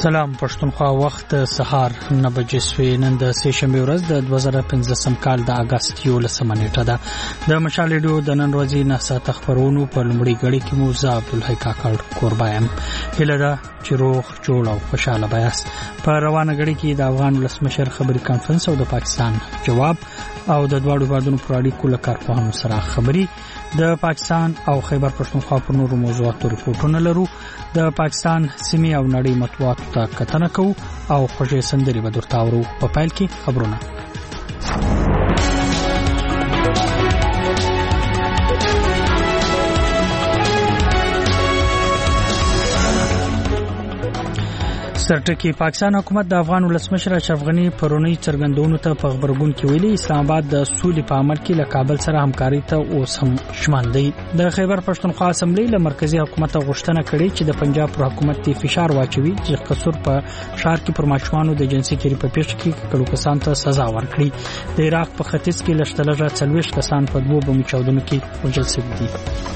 سلام پښتونخوا وخت سهار 9 بجې سوي نن د سه شنبه ورځ د 2015 کال د اگست 11 نیټه ده د مشال ریډیو د نن ورځې نه ساته خبرونو په لمړی غړي کې موزه عبدالحی کاکړ قربایم هلدا چروخ جوړ او خوشاله بیاس په روانه غړي کې د افغان ولسمشر خبري کانفرنس او د پاکستان جواب او د دوړو بادونو پر اړیکو لکه په سره خبري د پاکستان او خیبر پښتونخوا پر نورو موضوعاتو ریپورتونه لرو د پاکستان سیمې او نړۍ مطبوعاتو ته کتنه کوو او خوږې سندرې به درته اورو په پیل کې خبرونه سرټکی پاکستان حکومت د افغان ولسمشر اشرف غنی پرونی څرګندونو ته په خبرګون کې ویلي اسلام آباد د سولې په عمل کې له کابل سره همکاري ته اوس هم شمن دی د خیبر پښتونخوا اسمبلی له مرکزی حکومت غوښتنه کړې چې د پنجاب پر حکومت ته فشار واچوي چې قصور په شهر کې پر ماشومانو د جنسي تیری په پیښ کې کړو کسان ته سزا ورکړي د عراق په ختیځ کې لشتلجه 40 کسان په دوه بمو چاودنو کې وژل شوي دي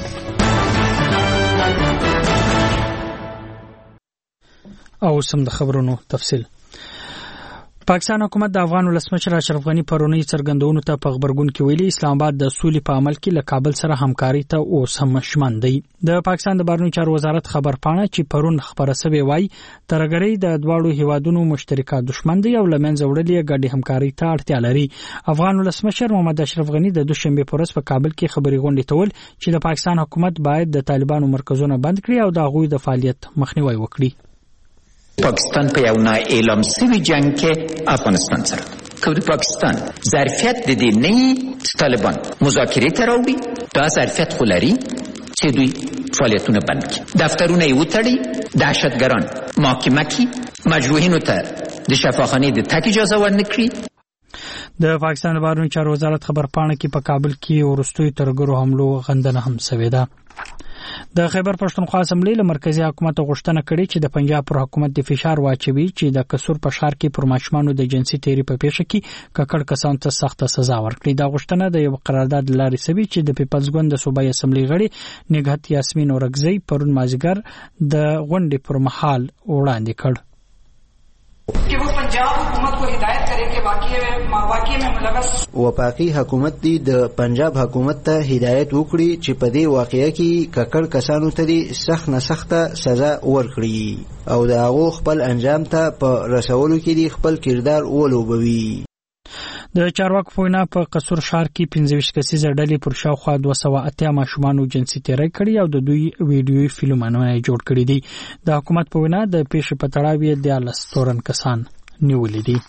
او سم د خبرونو تفصیل پاکستان حکومت د افغان ولسمشر اشرف غنی پرونی څرګندونو ته په خبرګون کې ویلي اسلام آباد د سولې په عمل کې له کابل سره همکاري ته اوس هم شمن دی د پاکستان د بهرنیو چارو وزارت خبر پاڼه چې پرون خبره سوي وای ترګری د دوړو هیوادونو مشترکه دښمن دی او لمنځه وړلې غړي همکاري ته اړتیا لري افغان ولسمشر محمد اشرف غنی د دوشنبه پورس په کابل کې خبري غونډه تول چې د پاکستان حکومت باید د طالبانو مرکزونه بند کړي او د غوي د فعالیت مخنیوي وکړي پاکستان په یو نه اعلان شوی جنگ کې افغانستان سره که د پاکستان ظرفیت د دې نه طالبان مذاکره ته راوړي دا ظرفیت خو لري چې دوی فعالیتونه بند کړي دفترونه یې وتړي دهشتګران محاکمه کړي مجروحینو ته د شفاخانه د تک اجازه ورنکړي د پاکستان بهرنیو چارو وزارت خبر پاڼه کې په کابل کې ورستوي ترګرو حملو غندنه هم شوې ده د خیبر پښتونخوا اسمبلی له مرکزی حکومت غوښتنه کړې چې د پنجاب پر حکومت د فشار واچوي چې د قصور په شهر کې پر ماشومانو د جنسي تیری په پیښه کې ککړ کسان ته سخت سزا ورکړي دا غوښتنه د یو قرارداد لارې سوي چې د پیپلز ګوند د صوبایي اسمبلی غړي نګهت یاسمین اورګزی پرون مازیګر د غونډې پر مهال وړاندې کړ कि वो पंजाब हुकूमत को हिदायत करे कि वाकई में मुलवस وفاقي حکومت دی د پنجاب حکومت ته هدایت وکړي چې په دې واقعیا کې ککړ کسانو ته سخت نه سخته سزا ورکړي او د هغه خپل انجام ته په رسولو کې دی خپل کردار ولوبوي د چارواکو په وینا په قصور شهر کې 25 کسیزه ډلې پر شاوخوا 280 ماشومانو جنسي تیری کړي او د دوی ویډیوي فلمونه جوړ کړي دي د حکومت په وینا د پیښې په تړاو یې د لستورن کسان نیولې دي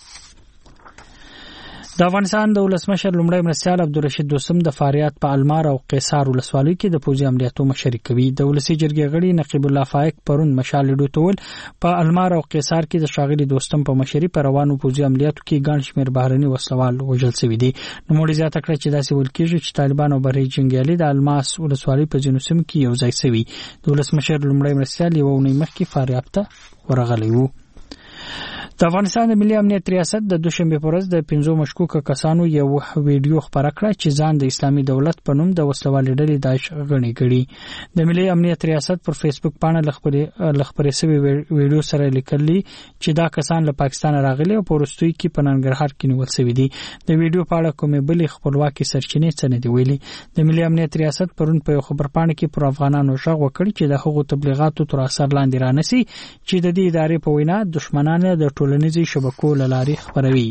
د افغانستان د ولسمشر لومړی مرستیال عبدالرشید دوستم د فاریاب په المار او قیصار ولسوالۍ کې د پوځي عملیاتو مشري کوي د ولسی جرګې غړي نقیب الله فائق پرون مشال ډوتول په المار او قیصار کې د شاغلي دوستم په مشري پر روانو پوځي عملیاتو کې ګڼ شمېر بهرني وسلوال وژل شوي دي نو موږ زیاته کړی چې داسې ول کېږي چې طالبان او بری جنگیالي د الماس ولسوالۍ په ځینو سیمو کې یو ځای شوي د ولسمشر لومړی مرستیال یو ونې مخکې فاریاب ته ورغلی وو د افغانستان د ملي امنیت ریاست د دوشنبه پر ورځ د 15 مشکوک کسانو یو ویډیو خبره کړه چې ځان د اسلامي دولت په نوم د وسلوال ډلې داعش غني کړي د ملي امنیت ریاست پر فیسبوک باندې لخبرې سوي ویډیو سره لیکلي چې دا کسان له پاکستان راغلي او پورستوي کې په ننګرهار کې نیول شوي دي د ویډیو په اړه کومې بلې خپلواکي سرچینې څه نه دی ویلي د ملي امنیت ریاست پرون په خبر پاڼه کې پر افغانانو شغ وکړي چې د هغو تبلیغاتو تر اثر لاندې رانسي چې د دې ادارې په وینا دښمنان د ټولنیزي شبکو لاري خبروي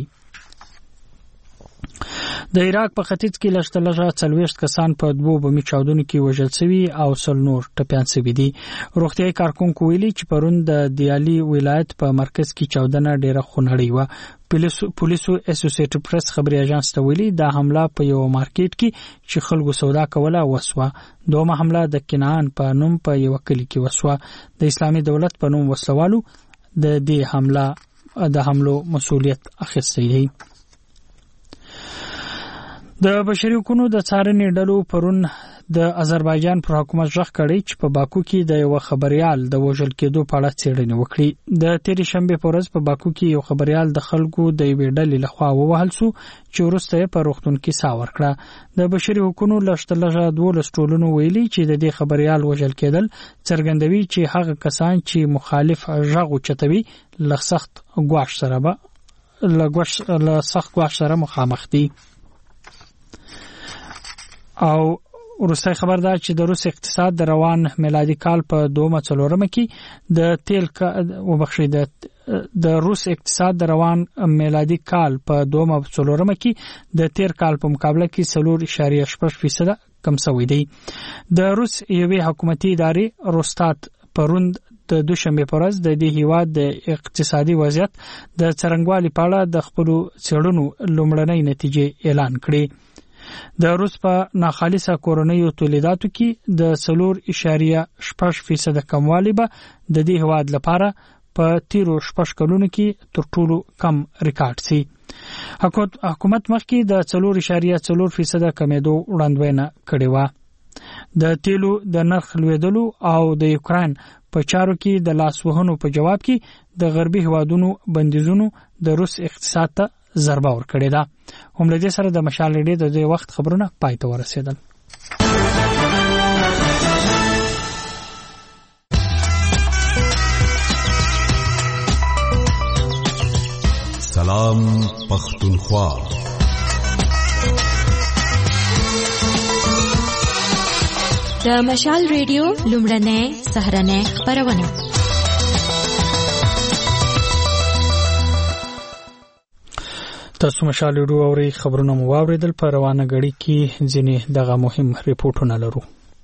د عراق په ختیځ کې لشتلجه 40 کسان په دوه بمي چاودنو کې وژل شوي او سل نور ټپيان شوي دي روغتيایي کارکونکو ویلي چې پرون د دیالي ولایت په مرکز کې چاودنه ډیره خونړۍ و پولیسو اسوسییټډ پریس خبري اژانس ته ویلي دا حمله په یو مارکیټ کې چې خلکو سودا کوله وسوه دومره حمله د کنعان په نوم په یو کلی کې وسوه د اسلامي دولت په نوم وسوالو د دې حملو مسؤلیت اخیستی دی د بشري حقوقو د څارنې ډلو پرون د آذربایجان پر حکومت ځخ کړی چې په باکو کې د یو خبريال د وژل کېدو په اړه څېړنه وکړي. د تیرې شنبه په ورځ په باکو کې یو خبريال د خلکو د یوې ډلې لخوا ووهل شو چې وروسته په روغتون کې ساه ورکړه. د بشري حقوقو لشتلغه 12 ټولنو ویلي چې د دې خبريال وژل کېدل څرګندوي چې هغه کسان چې مخالف غږ چتوي لسخت غواش سره مخامخ دي. او وروسته خبر ده چې د روس اقتصاد د روان میلادي کال په 2004 کې د تیل د روس اقتصاد د روان میلادي کال په 2004 کې د تیر کال په مقابله کې 4.8% کم شوی دی. د روس یوې حکومتي ادارې روستات پروند د دوشنبه په ورځ د دې هیواد د اقتصادي وضعیت د څرنګوالي په اړه د خپل څېړنو لومړنۍ نتیجې اعلان کړې. د روس په ناخالصه کورنیو تولیداتو کې د 4.8% کموالی به د دې هیواد لپاره په تیرو 6 کلونو کې تر ټولو کم ریکارډ سي. حکومت مخکې د 4.4% کمیدو وړاندوینه کړې و. د تیلو د نرخ لوړېدلو او د یوکرين په چارو کې د لاسوهنو په جواب کې د غربي هوادونو بندیزونو د روس اقتصاد ته ضربه ورکړې ده. هم له دې سره د مشال ریډیو د دې وخت خبرونه پای ته ورسېدل. سلام پختونخوا. د مشال ریډیو لومړنۍ سهرنۍ خبرونه. تاسو مشال ریډیو اوري خبرونه مو واوریدل. په روانه غړي کې ځینې دغه مهم ریپورتونه لرو.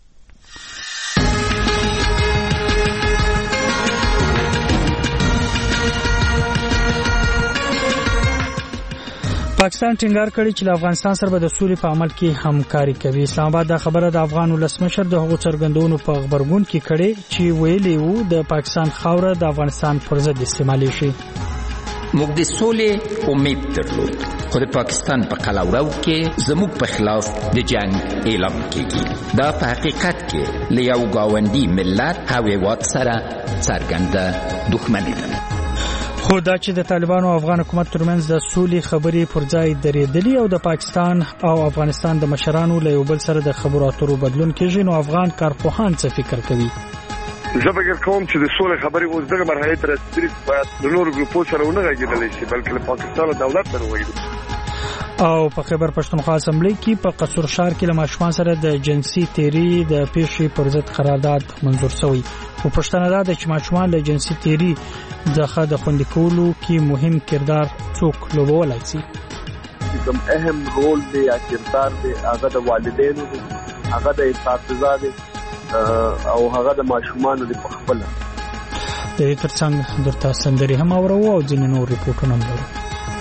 پاکستان ټینګار کړی چې افغانستان سره د سولې په عمل کې همکاري کوي. اسلام آباد د خبره د افغان ولسمشر د هغو څرګندونو په خبرګون کې کړي چې ویلي وو د پاکستان خاوره د افغانستان پر ضد استعمالي شي. موږ د سولې امید درلود خو د پاکستان په قلمرو کې زموږ په خلاف د جنگ اعلان کیږي. دا په حقیقت کې له یو گاونډي ملت او هیواد سره څرګنده دښمني ده. خو دا چې د طالبانو او افغان حکومت ترمنځ د سولې خبرې پر ځای درېدلې او د پاکستان او افغانستان د مشرانو له یو بل سره د خبرو اترو بدلون کېږي، نو افغان کارپوهان څه فکر کوي؟ زه فکر کوم چې د سولې خبرې اوس دغه مرحله ته رسیدلې باید د نورو ګروپونو سره ونه غږېدلی شي، بلکې له پاکستان دولت سره وغږېدل. او په خیبر پښتونخوا اسمبلی کې په قصور ښار کې له ماشومان سره د جنسي تیری د پیښې پر ضد قرارداد منظور شوی. او پښتنه ده چې ماشومان له جنسي تیری څخه د خوندي کولو کې مهم کردار څوک لوبولای شي. کوم اهم رول دی یا کردار دی هغه د والدینو دی، هغه د اساتذه دی او هغه د ماشومان دی په خپل. د دې ترڅنګ درته سندري هم اورو او ځینې نور ریپورتونه هم لرو.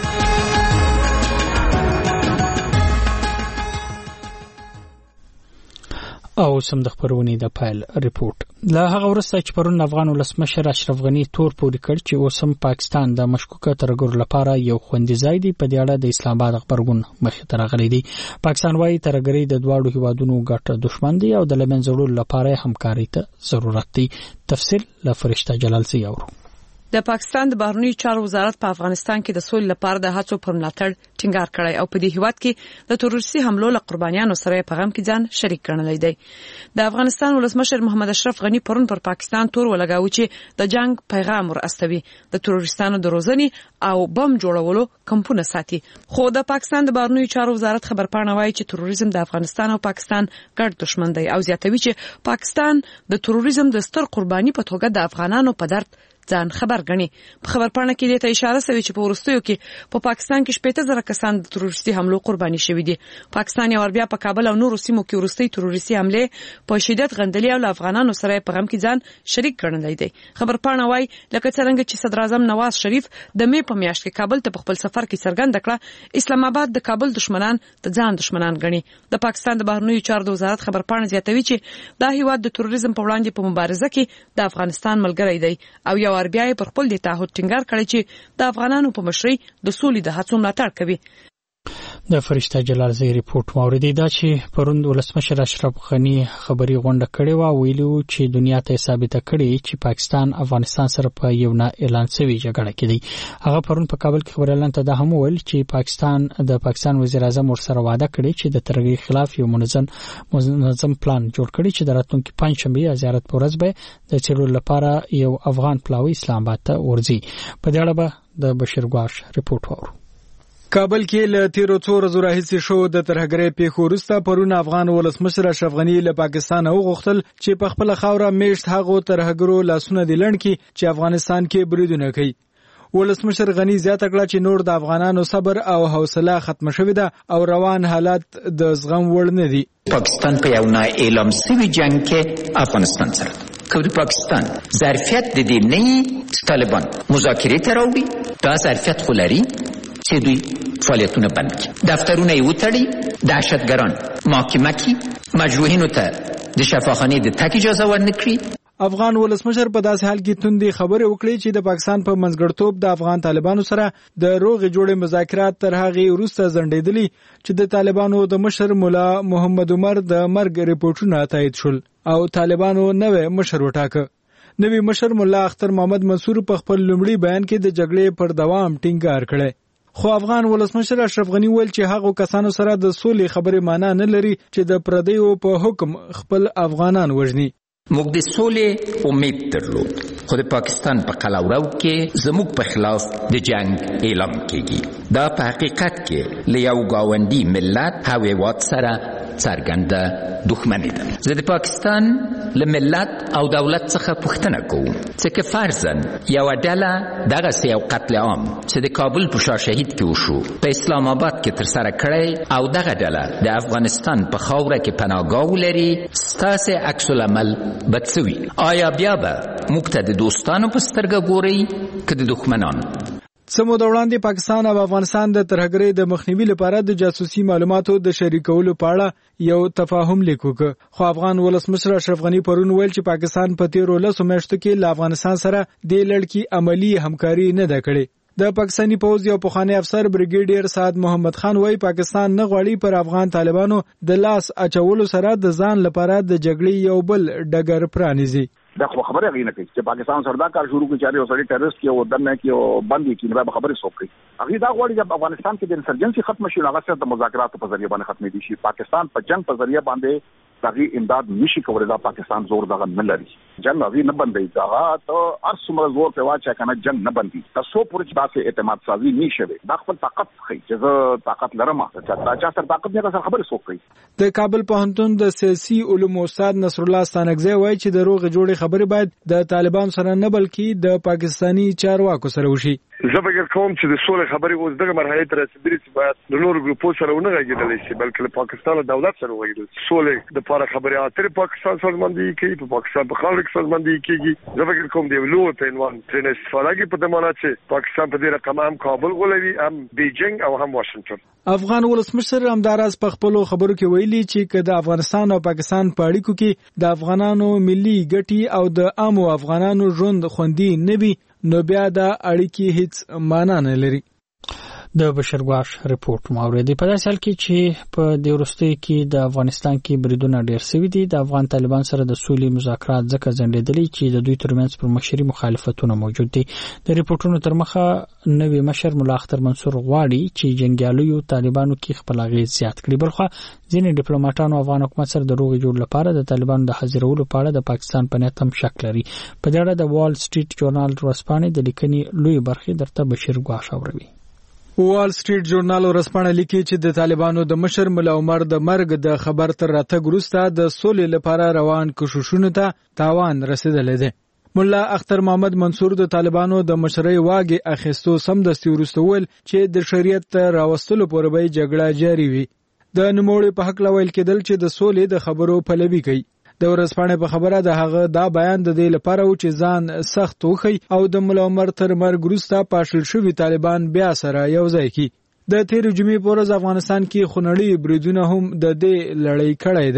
او سم د خبرونې د پایل ریپورت. له هغه وروسته چې پرون افغان ولسمشر اشرف غنی تور پوري کړ چې اوسم پاکستان د مشکوکه ترګور لپاره یو خوندي ځای دی، په دې اړه د اسلام آباد خبرګون مخې ته راغلی دی. پاکستان وايي ترګری د دواړو هیوادونو ګټه دښمن دی او د لمنځه وړلو لپاره همکاري ته ضرورت دی. تفصیل له فرشته جلال سي اورو. د پاکستان د بهرنیو چارو وزارت په افغانستان کې د سولې لپاره د هڅو پر ملاتړ ټینګار کړی او په دې هیواد کې د تروریستي حملو له قربانیانو سره په غم کې ځان شریک ګڼلی دی. د افغانستان ولسمشر محمد اشرف غنی پرون پر پاکستان تور ولګاوه چې د جنگ پیغام ورستوي، د تروریستانو د روزنې او بم جوړولو کمپونه ساتي. خو د پاکستان د بهرنیو چارو وزارت خبرپاڼه وايي چې تروریزم د افغانستان او پاکستان ګډ دښمن دی او زیاتوي چې پاکستان د تروریزم د ستر قرباني په توګه د افغانانو په درد ځان خبر غني. په خبرپاڼه کې د ته اشاره شوی چې په ورستیو کې په پاکستان کې 70,000 کسان د تروریستي حملو قرباني شوي دي. پاکستان یو بیا په کابل او نورو سیمو کې ورستي تروریستي حمله په شدت غندلي او افغانانو سره په غم کې ځان شریک ګڼلی دی. خبرپاڼه وايي لکه څنګه چې صدر اعظم نواز شریف د می په میاشت کې کابل ته په خپل سفر کې څرګنده کړه، اسلام آباد د کابل دشمنان ته ځان دشمنان غني. د پاکستان د بهرنیو چارو د وزارت خبرپاڼه زیاتوي چې دا هیواد د تروریزم په وړاندې په مبارزه کې د افغانستان ملګری دی او یو بیا پر خپل د تعهد ټینګار کړی چې د افغانانو په مشرۍ د سولې د هڅو ملاتړ کوي. د فرشته جلال زی ریپورت موردی دا چې پروند ولسمشر اشرف غنی خبري غونډه کړې و ویلو چې دنیا ته ثابت کړي چې پاکستان افغانستان سره په یو نه اعلان شوی جګړه کې دی. هغه پروند په کابل کې خبري اعلان ته دا هم ویل چې د پاکستان وزیر اعظم ورسره وعده کړې چې د ترغیب خلاف یو منظم پلان جوړ کړي چې د راتلونکي پنځشنبه زیارت پورز به د چیرول لپاره یو افغان پلاوی اسلام آباد ته ورځي. په دې اړه به د بشیر ګواش ریپورت وورو. کابل کې له تیرو څو ورځو راهیسې شو د ترهګرۍ پیښو وروسته پرون افغان ولسمشر اشرف غنی له پاکستان وغوښتل چې په خپل خاوره میشت هغو ترهګرو لاسونه دي لړن کې چې افغانستان کې بریدونه کوي. ولسمشر غنی زیاته کړه چې نور د افغانانو صبر او حوصله ختم شوې ده او روان حالات د زغم وړ نه دي. پاکستان په یو نه اعلان شوی جنگ کې افغانستان سره کوي. پاکستان ظرفیت د دې نه طالبان مذاکره تراوي دا ظرفیت خلري چې دوی فعالیتونه بند کړي. دفترونه یې وتړي، دهشتګران محاکمه کړي، مجروحینو ته د شفاخانه د تک اجازه ورنکړي. افغان ولسمشر په داسې حال کې توندې خبرې وکړې چې د پاکستان په منځګړتوب د افغان طالبانو سره د روغې جوړې مذاکرات تر هغې وروسته ځنډېدلي چې د طالبانو د مشر مولا محمد عمر د مرګ ریپورټونه تایید شول او طالبانو نوې مشر وټاکه. نوې مشر مولا اختر محمد منصور په خپل لومړي بیان کې د جګړې پر دوام ټینګار کړی. خو افغان ولسمشر اشرف غنی ویل چې هغه کسانو سره د سولې خبرې معنا نه لري چې د پردیو په حکم خپل افغانان وژني. موږ د سولې امید درلود خو د پاکستان په قلاوراو کې زموږ په خلاف د جنگ اعلان کیږي. دا په حقیقت کې له یو گاونډي ملت هیواد سره څرګنده دښمني ده. زه د پاکستان له ملت او دولت څخه پوښتنه کوم چې که فرضاً یوه ډله دغسې یو قتل عام چې د کابل په شاه شهید کې وشو په اسلام آباد کې ترسره کړی او دغه ډله د افغانستان په خاوره کې پناهګاه ولري، ستاسې عکس العمل به څه وي؟ آیا بیا به موږ ته د دوستانو په سترګه ګورئ که د دښمنانو؟ څه موده وړاندې پاکستان او افغانستان د ترهګرۍ د مخنیوي لپاره د جاسوسي معلوماتو د شریکولو په اړه یو تفاهم لیک وکړ. خو افغان ولسمشر اشرف غنی پرون ویل چې پاکستان په تیرو 10 میاشتو کې له افغانستان سره د لړکی عملی همکاري نه ده کړې. د پاکستاني پوځ یو پخوانی افسر بریګیډیر سعد محمد خان وایي پاکستان نه غواړي پر افغان طالبانو د لاس اچولو سره د ځان لپاره د جګړې یو بل ډګر پرانیزي. دا خبره غوښنه کوي چې پاکستان سره دا کار شروع کړي چې یو سړی ټیرریست کې او دنه کې او باندې کې نه خبره سوکړي. هغه دا غواړي چې افغانستان کې د انسرجنسي ختم شي، هغه سره د مذاکراتو په ذریعہ باندې ختمې دي. شي پاکستان په جنگ په ذریعہ باندې دغه امداد نشي کولای. دا پاکستان زور دغه نه لري. جنگ هغه نه بندي دا ته ارسمه زور په واچا کنه جنگ نه بندي. تاسو پرې داسې اعتماد سازي نشي وي. دا خپل طاقت خي چې زه طاقت لرم چې چا سره طاقت نه سره خبره سوکړي. د کابل پوهنتون د سیاسي علومو استاد نصر الله ستانکزی وایي چې د روغ جوړې خبرې باید د طالبان سره نه بلکې د پاکستانی چارواکو سره وشي. زه فکر کوم چې د سولې خبرې اوس دغه مرحله ته رسیدلې چې باید د نورو ګروپونو سره ونه غږیدل شي بلکې له پاکستان او دولت سره وغږیدل. سولې د لپاره خبرې اترې پاکستان سازماندهي کوي، په پاکستان په خلک سازماندهي کیږي. زه فکر کوم د لوی په عنوان ترې استفاده کوي په دمانه چې پاکستان په دې رقم هم کابل غولوي، هم بیجینګ او هم واشنگټن. افغان ولسمشر همداراز په خپلو خبرو کې ویلي چې که د افغانستان او پاکستان په اړیکو کې د افغانانو ملي ګټې او د عامو افغانانو ژوند خوندي نه وي نو بیا دا اړیکې هیڅ معنا نه لري. د بشیر ګواش ریپورت موردی په داسې حال کې چې په دې وروستیو کې د افغانستان کې بریدونه ډېر شوي دي. د افغان طالبان سره د سولې مذاکرات ځکه ځنډېدلي چې د دوی ترمنځ پر مشري مخالفتونه موجود دي. د ریپورتونو تر مخه نوې مشر مولا اختر منصور غواړي چې جنګیالیو طالبانو کې خپل اغېز زیات کړي. بلخو ځینې ډیپلوماټانو افغان حکومت سره د روغې جوړ لپاره د طالبانو د حاضرولو په اړه د پاکستان په نیت هم شک لري. په دې اړه د وال سټریټ جورنال ورځپاڼې د لیکنې لوی برخې درته بشیر ګواش اوروي. وال سټریټ جورنال ورځپاڼه لیکي چې د طالبانو د مشر مولا عمر د مرګ د خبر تر راتګ وروسته د سولې لپاره روان کوششونو ته تاوان رسیدلی دی. مولا اختر محمد منصور د طالبانو د مشرۍ واګې اخیستو سمدستي وروسته ویل چې د شریعت راوستلو پورې به جګړه جاري وي. د نوموړي په حق ویل کېدل چې د سولې د خبرو پلوي کوي. د ورځپاڼې په خبره د هغه دا بیان د دې لپاره و چې ځان سخت وخی او د مولا عمر تر مرګ وروسته پاشل شوي طالبان بیا سره یو ځای کی. د تیر جمعې په ورځ افغانستان کې خونړي بریدونه هم د دې لړۍ کړې ده.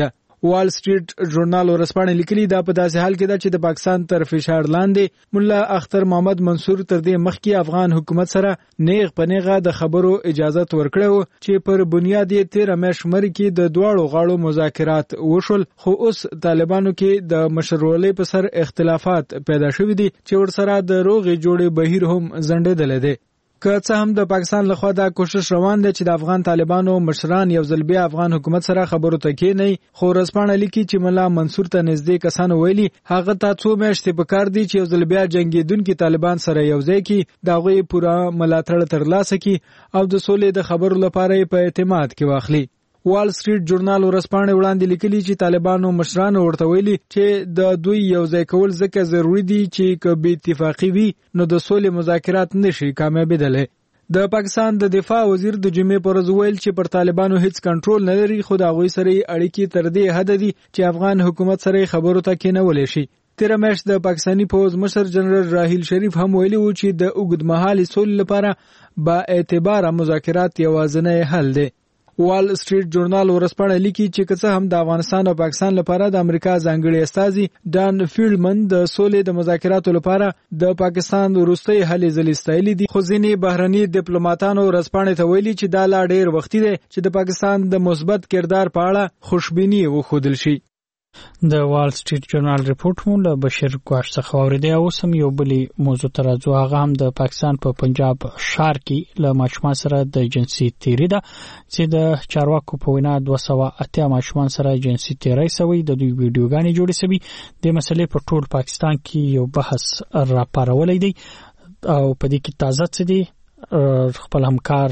وال سټریټ ژورنال ورسپانې لیکلي دا په داسې حال کې ده چې د پاکستان تر فشار لاندې مولا اختر محمد منصور تر دې مخکې افغان حکومت سره نیغ پنیغه د خبرو اجازه ورکړو چې پر بنیاد یې 13 میاشتې کې د دواړو غاړو مذاکرات وشول، خو اوس طالبانو کې د مشرولۍ په سر اختلافات پیدا شوي دي چې ورسره د روغې جوړې بهیر هم ځنډېدلی دی. که څه هم د پاکستان لخوا دا کوشش روان دی چې د افغان طالبانو مشران یو ځل بیا افغان حکومت سره خبرو ته کېني، خو ورځپاڼه لیکي چې مولا منصور ته نږدې کسانو ویلي هغه ته 2 میاشتې پکار دي چې یو ځل بیا جنگیدونکي طالبان سره یو ځای کړي، د هغوی پوره ملاتړ ترلاسه کړي او د سولې د خبرو لپاره یې په اعتماد کې واخلي. وال سټریټ ژورنال ورځپاڼه وړاندې لیکلي چې طالبانو مشران ورته ویلي چې د دوی یو ځای کول ځکه ضروری دي چې که بې اتفاقي وي نو د سولې مذاکرات نشي کامیابیدلی. د پاکستان د دفاع وزیر د جمعې پر ورځ ویل چې پر طالبانو هیڅ کنټرول نه لري، خو د هغوی سره اړیکې تر دې حد دي چې افغان حکومت سره خبرو ته کېنولی شي. 13 میاشت د پاکستاني پوز مشر جنرال راحیل شریف هم ویلي و چې د اوږدمهالې سولې لپاره با اعتباره مذاکرات یوازینی حل دی. وال سټریټ ژورنال ورسپاڼه لیکي چې که څه هم د افغانستان او پاکستان لپاره د امریکا ځانګړي استازي ډان فیلډمن د سولې د مذاکراتو لپاره د پاکستان وروستۍ هلې ځلې ستایلې دي، خو ځینې بهرني ډیپلوماټانو ورسپاڼې ته ویلي چې دا لا ډېر وختي دی چې د پاکستان د مثبت کردار په اړه خوشبیني وښودل شي. د وال سټریټ ژورنال ریپورت مو له بشیر ګواش څخه اوریدی. اوس هم یو بلی موضوع ته راځو، هغه هم د پاکستان په پنجاب ښار کې له ماشومان سره د جنسي تیری ده چې د چارواکو په وینا 280 ماشومان سره جنسي تیری شوی، د دوی ویډیوګانې جوړې شوي. د مسلې په ټول پاکستان کې یو بحث راپارولی دی او په دې کې تازه څه دي خپل همکار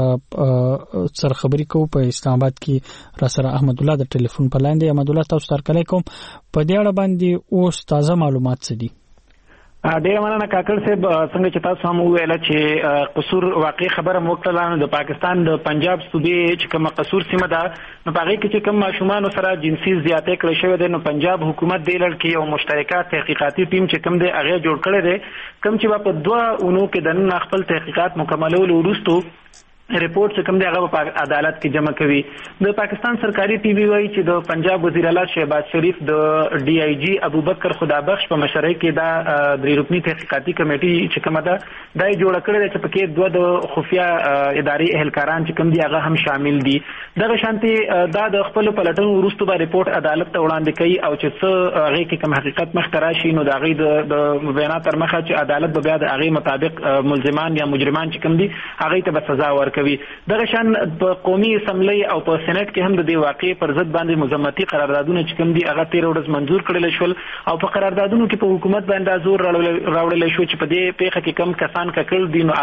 سره خبرې کوو په اسلام آباد کې را سره احمد الله د ټلیفون په لاندې. احمد الله تاسو ته کله کوم په دې اړه باندې اوس تازه معلومات څه دي؟ ډېر مننه کاکړ صاحب، څنګه چې تاسو هم وویل چې قصور واقعي خبره موکړه د پاکستان د پنجاب صوبې چې کوم قصور سیمه ده نو په هغه کې چې کوم ماشومان سره جنسي زیاتې کړې شوې ده نو پنجاب حکومت د لړ کې یو مشترکه تحقیقاتي ټیم چې کوم دی هغه جوړ کړی دی، کوم چې په 2 اونو کې د نن خپل تحقیقات مکملولو وروسته रिपोर्ट से कम दे अगर अदालत की जमा कवी द पाकिस्तान सरकारी टीवी वाई چې د पंजाब वजीर आला शहबाज शरीफ د डी आई जी ابو بکر خدابخش په مشرۍ کې دا درې رکنی تحقیقاتي کمیټي چې کومه ده دای جوړ کړل چې پکې دوه د خفیا اداري اهلکاران چې کوم دي هغه هم شامل دي. دغه شانتي دا د خپل پلټنو وروسته به ریپورت عدالت ته وړاندې کوي او چې څه هغه کې کوم حقیقت مخ تراشي نو دا غي د بیانات تر مخه چې عدالت به بیا د هغه مطابق ملزمان یا مجرمان چې کوم دي هغه ته به سزا ورکړي. دغه شان په قومي اسمبلی او په سېنات کې هم د دې واقعي پر ضد باندې مذمتي قراردادونه چې کوم دي هغه 13 ورځې منزور کړل شول او په قراردادونو کې په حکومت باندې زور راوړل شو چې په دې پیښه کې کم کسان ککړ دي نو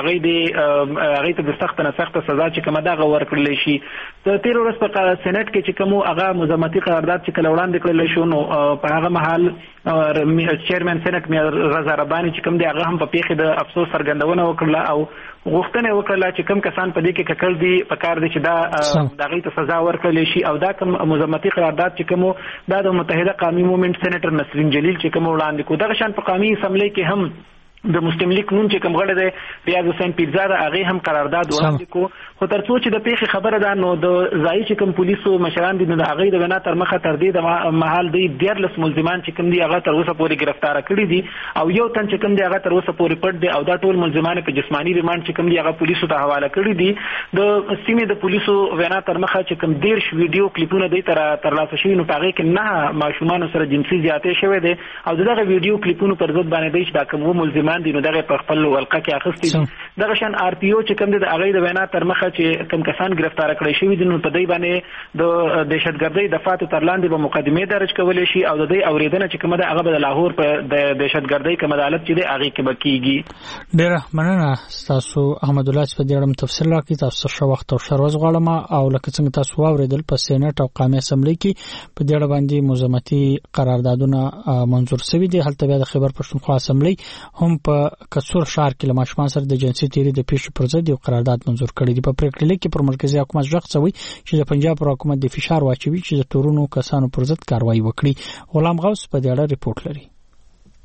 هغه ته د سخت نه سخت سزا چې کومه دا ورکړل شي. د 13 ورځې په سېنات کې چې کوم هغه مذمتي قرارداد چې کله وړاندې کړل شو نو په هغه محل چیرمن سېنات مې رضا رباني چې کوم دی هغه هم په پیښه د افسوس څرګندونه وکړه او غوښتنه وکړه چې کوم کسان په دې کې ککړ دي په کار دي چې دا دغه ته سزا ورکړل شي او دا کوم مذمتي قرارداد چې کوم دا د متحده قومي موومېنټ سېنیټر نسرین جلیل چې کوم وړاندې کو دغه شان په قومي اسمبلی کې هم د مسلم لیگ نون چې کوم غړی دی ریاض حسین پیرزاده هغه هم قرارداد وړاندې کو خو تر څو چې د پیښې خبره ده نو د ځای چې کوم پولیسو مشران دي نو د هغه د بنا تر مخه تر دې د محل دی 14 ملزمان چې کوم دي هغه تر اوسه پورې گرفتار کړي دي او یو تن چې کوم دی هغه تر اوسه پورې پټ دی او دا ټول ملزمان په جسمانی ریماند چې کوم دی هغه پولیسو ته حواله کړي دي. د سیمې د پولیسو وینا تر مخه چې کوم 10 ویډیو کلیپونه دی تر لاسه شوي نو هغه کې نه ماشومان سره جنسي زیاتې شوی دی او دغه ویډیو کلیپونه پر ضد باندې دی چې دا کوم ملزمان دي نو دغه په خپل ولقه کې اخستي دي. دغه شان آر پی او چې کوم د هغه د وینا تر مخه چې کوم کسان گرفتار کړي شوی دي نو په دې باندې د دهشتګردۍ دفعات تر لاندې به مقدمه درج کولې شي او د دې اوریدنه چې کومه ده هغه د لاهور په د دهشتګردۍ کوم عدالت چې دی هغه کې بکیږي. ډېر مننه تاسو احمد الله چې په دې اړه تفصیل راکړئ. تاسو ښه وخت او ښه ورځ غواړم او لکه څنګه تاسو واوریدل په سېنات او قومي اسمبلی کې په دې اړه باندې مذمتي قراردادونه منظور شوي دي. هلته بیا د خیبر پښتونخوا اسمبلی هم په کڅور ښار کې له ماشومان سره د جنسي تیری د پیښې پر ضد یو قرارداد منظور کړی دی. په پریکړه لیک کې پر مرکزی حکومت ځخ څوي چې د پنجاب پر حکومت د فشار واچوي چې د تورونو کسانو پر ضد کاروایی وکړي. غلام غوث په دې اړه ریپورت لري.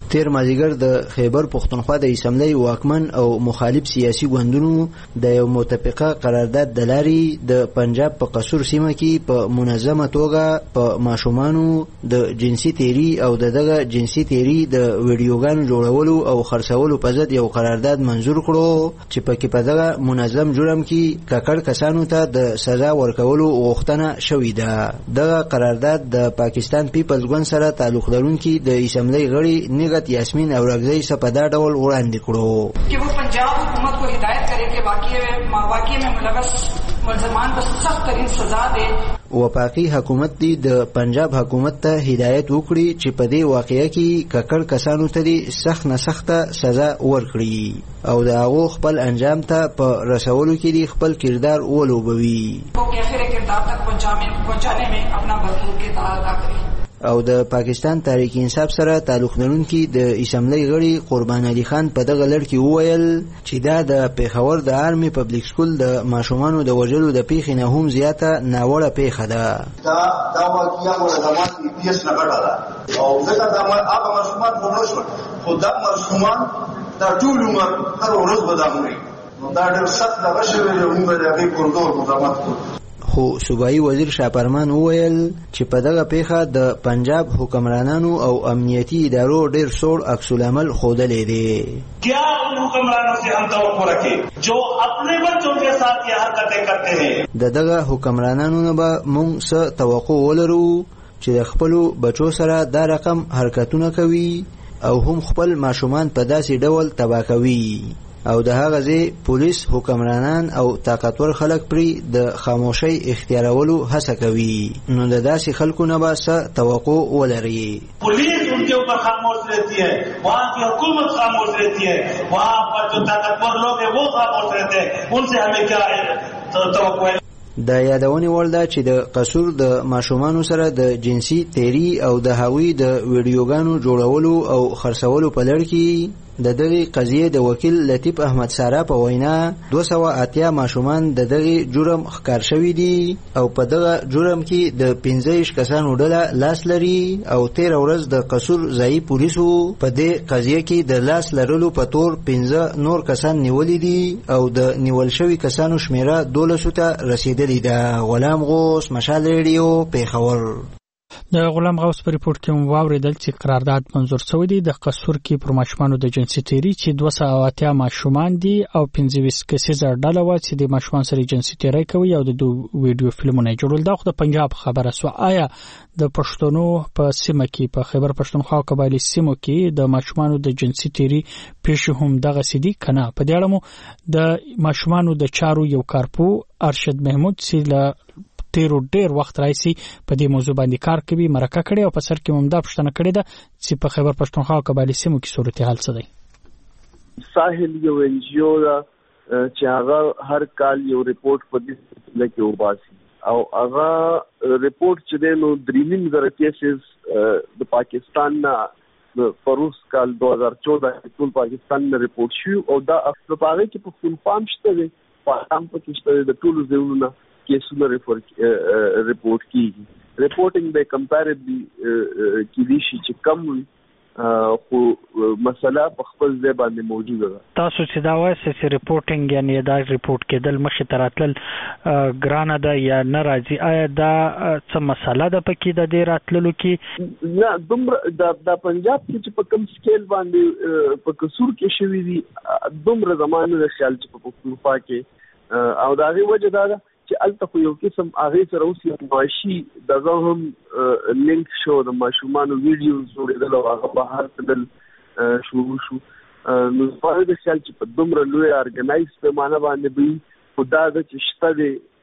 تیر مازیګر د خیبر پښتونخوا د اسمبلی واکمن او مخالف سیاسي ګوندونو د یو متفقه قرارداد د لارې د پنجاب په قصور سیمه کې په منظمه توګه په ماشومانو د جنسي تیری او دغه جنسي تیری د ویډیوګانو جوړولو او خرڅولو په ضد یو قرارداد منظور کړو چې پکې په دغه منظم جرم کې ککړ کسانو ته د سزا ورکولو غوښتنه شوې ده. دغه قرارداد د پاکستان پیپلز ګوند سره تعلق لرونکي د اسمبلی غړي نګت یاسمین اورغزی سے پدا ډول وړاندې کړو کہ وہ پنجاب حکومت کو ہدایت کرے کہ واقعے میں ملوث ملزمان پر سخت ترین سزا دے. وفاقي حکومت دی د پنجاب حکومت ته هدایت وکړي چې په دې واقعیا کې ککړ کسانو ته سخت نه سخت سزا ورکړي او د هغه خپل انجام ته په رسولو کې خپل کردار ولوبوي او کیفر کردار تک پہنچانے میں اپنا بھرپور کردار ادا کرے. او د پاکستان تحریک انصاف سره تعلق لرونکي د اسمبلی غړي قربان علي خان په دغه لړ کې وویل چې دا د پیښور د آرمي پبلک سکول د ماشومانو د وژلو د پیښې نه هم زیاته ناوړه پیښه ده. دا واقعیا ولادمات پیس نه غټه او ځکه دا هغه ماشومان ورنه شو خو دا ماشومان دا ټول عمر هر ورځ بدامري دا ډېر سخت د بشوي له عمر هغه کوردور مدامات خو صوبایي وزیر شاپرمان وویل چې په دغه پیښه د پنجاب حکمرانانو او امنیتي ادارو ډېر سوړ عکس العمل ښودلی دی. کیا ان حکمرانوں سے ہم توقع رکھیں جو اپنے بچوں کے ساتھ یہ حرکتیں کرتے ہیں. د دغه حکمرانانو نه به موږ څه توقع ولرو چې د خپلو بچو سره دا رقم حرکتونه کوي او هم خپل ماشومان په داسې ډول تباه کوي او د هغه ځای پولیس حکمرانان او طاقتور خلک پرې د خاموشۍ اختیارولو هڅه کوي نو د داسې خلکو نه به څه توقع ولري. پولیس ان کے اوپر خاموش رہتی ہے, وہاں کی حکومت خاموش رہتی ہے, وہاں پر جو طاقتور لوگ ہیں وہ خاموش رہتے ہیں, ان سے ہمیں کیا توقع ہے. د یادونې وړ ده چې د قصور د ماشومانو سره د جنسي تیری او د هغوی د ویډیوګانو جوړولو او خرڅولو په لړ کې د دغه قضیه د وکیل لطیف احمد سارا په وینا 280 ماشومان د دغه جرم ښکار شوي دي او په دغه جرم کې د 15 کسانو ډله لاس لري او 13 ورځ د قصور ځایي پولیسو په دې قضیه کې د لاس لرلو په تور 15 نور کسان نیولي دي او د نیول شوي کسانو شمیره 12 ته رسیدلی ده. غلام غوث، مشال ریډیو، پیښور. د غلام غوث په ریپورت کې مو واوریدل چې قرارداد منظور شوی دی د قصور کې پر ماشومانو د جنسي تیری چې 280 ماشومان دي او 25 کسیزه ډله و چې د ماشومان سره جنسي تیری کوي او د ویډیو فلمونه جوړول. دا خو د پنجاب خبره سو. آیا د پښتونو په سیمه کې په خیبر پښتونخوا او قبایلی سیمو کې د ماشومانو د جنسي تیری پیښې هم دغه سدي کنه؟ په دې اړه مو د ماشومانو د چارو یو کارپو ارشد محمود سیله تیرو ډیر وخت راځي په دې موضوع باندې کار کوي, مرکه کړي او په سر کې ممدا پښتنه کړي ده چې په خیبر پښتونخوا او قبایلی سیمو کې صورتحال څه دی. ساحل یو انجیو دا چې هغه هر کال یو ریپورت په دې سلسله کې وباسي او هغه ریپورت چې دی نو 3,000 کیسز د پاکستان نه فروز کال 2014 ټول پاکستان نه ریپورت شو او دا په هغه کې په خپل فارم شته دی پاکستان په کې شته د ټولو ځایونو کیسونه ریپورٹ کیږي. ریپورټینګ به کمپیریټلی کیږي چې کم خو مسله په خپل ځای باندې موجوده ده. تاسو چې دا وایي چې ریپورټینګ یعنی دا ریپورت کېدل مخې ته راتلل ګرانه ده یا نه راځي, آیا دا څه مسله ده پکې د دې راتللو کې؟ نه دومره د پنجاب کې چې په کم سکیل باندې په قصور کې شوي دي دومره زمانه د خیال چې په پښتونخوا کې او د هغې وجه دا ده چې الته خو یو قسم هغې سره اوس یو معاشي دغه هم لینک شو د ماشومانو ویډیوز جوړېدل او هغه بهر تلل شروع شو. نو زما د خیال چې په دومره لوی ارګنایز پیمانه باندې به خو دا ده چې شته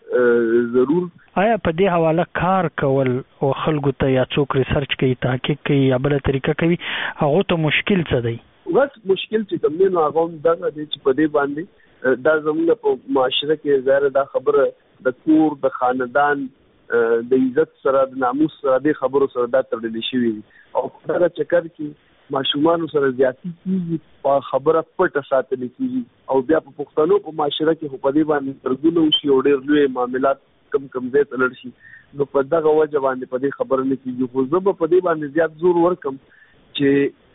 دی ضرور. آیا په دې حواله کار کول او خلکو ته یا څوک ریسرچ کوي, تحقیق کوي یا بله طریقه کوي, هغو ته مشکل څه دی؟ بس مشکل چې کوم دی نو هغه هم دغه دی چې په دې باندې دا زموږ په معاشره کې ظاهره دا خبره د کور د خاندان د عزت سره د ناموس سره د خبرو سره دا تړلې شوې دي او په دا چکر کې ماشومانو سره زیاتی کیږي, په خبره پټه ساتل کیږي او بیا په پښتنو په معاشره کې په دې باندې ترګونه وشي او ډېر لوی معاملات کم ځای ته لړ شي. نو په دغه وجه باندې په دې خبره نه کیږي. خو زه به په دې باندې زیات زور ورکم چې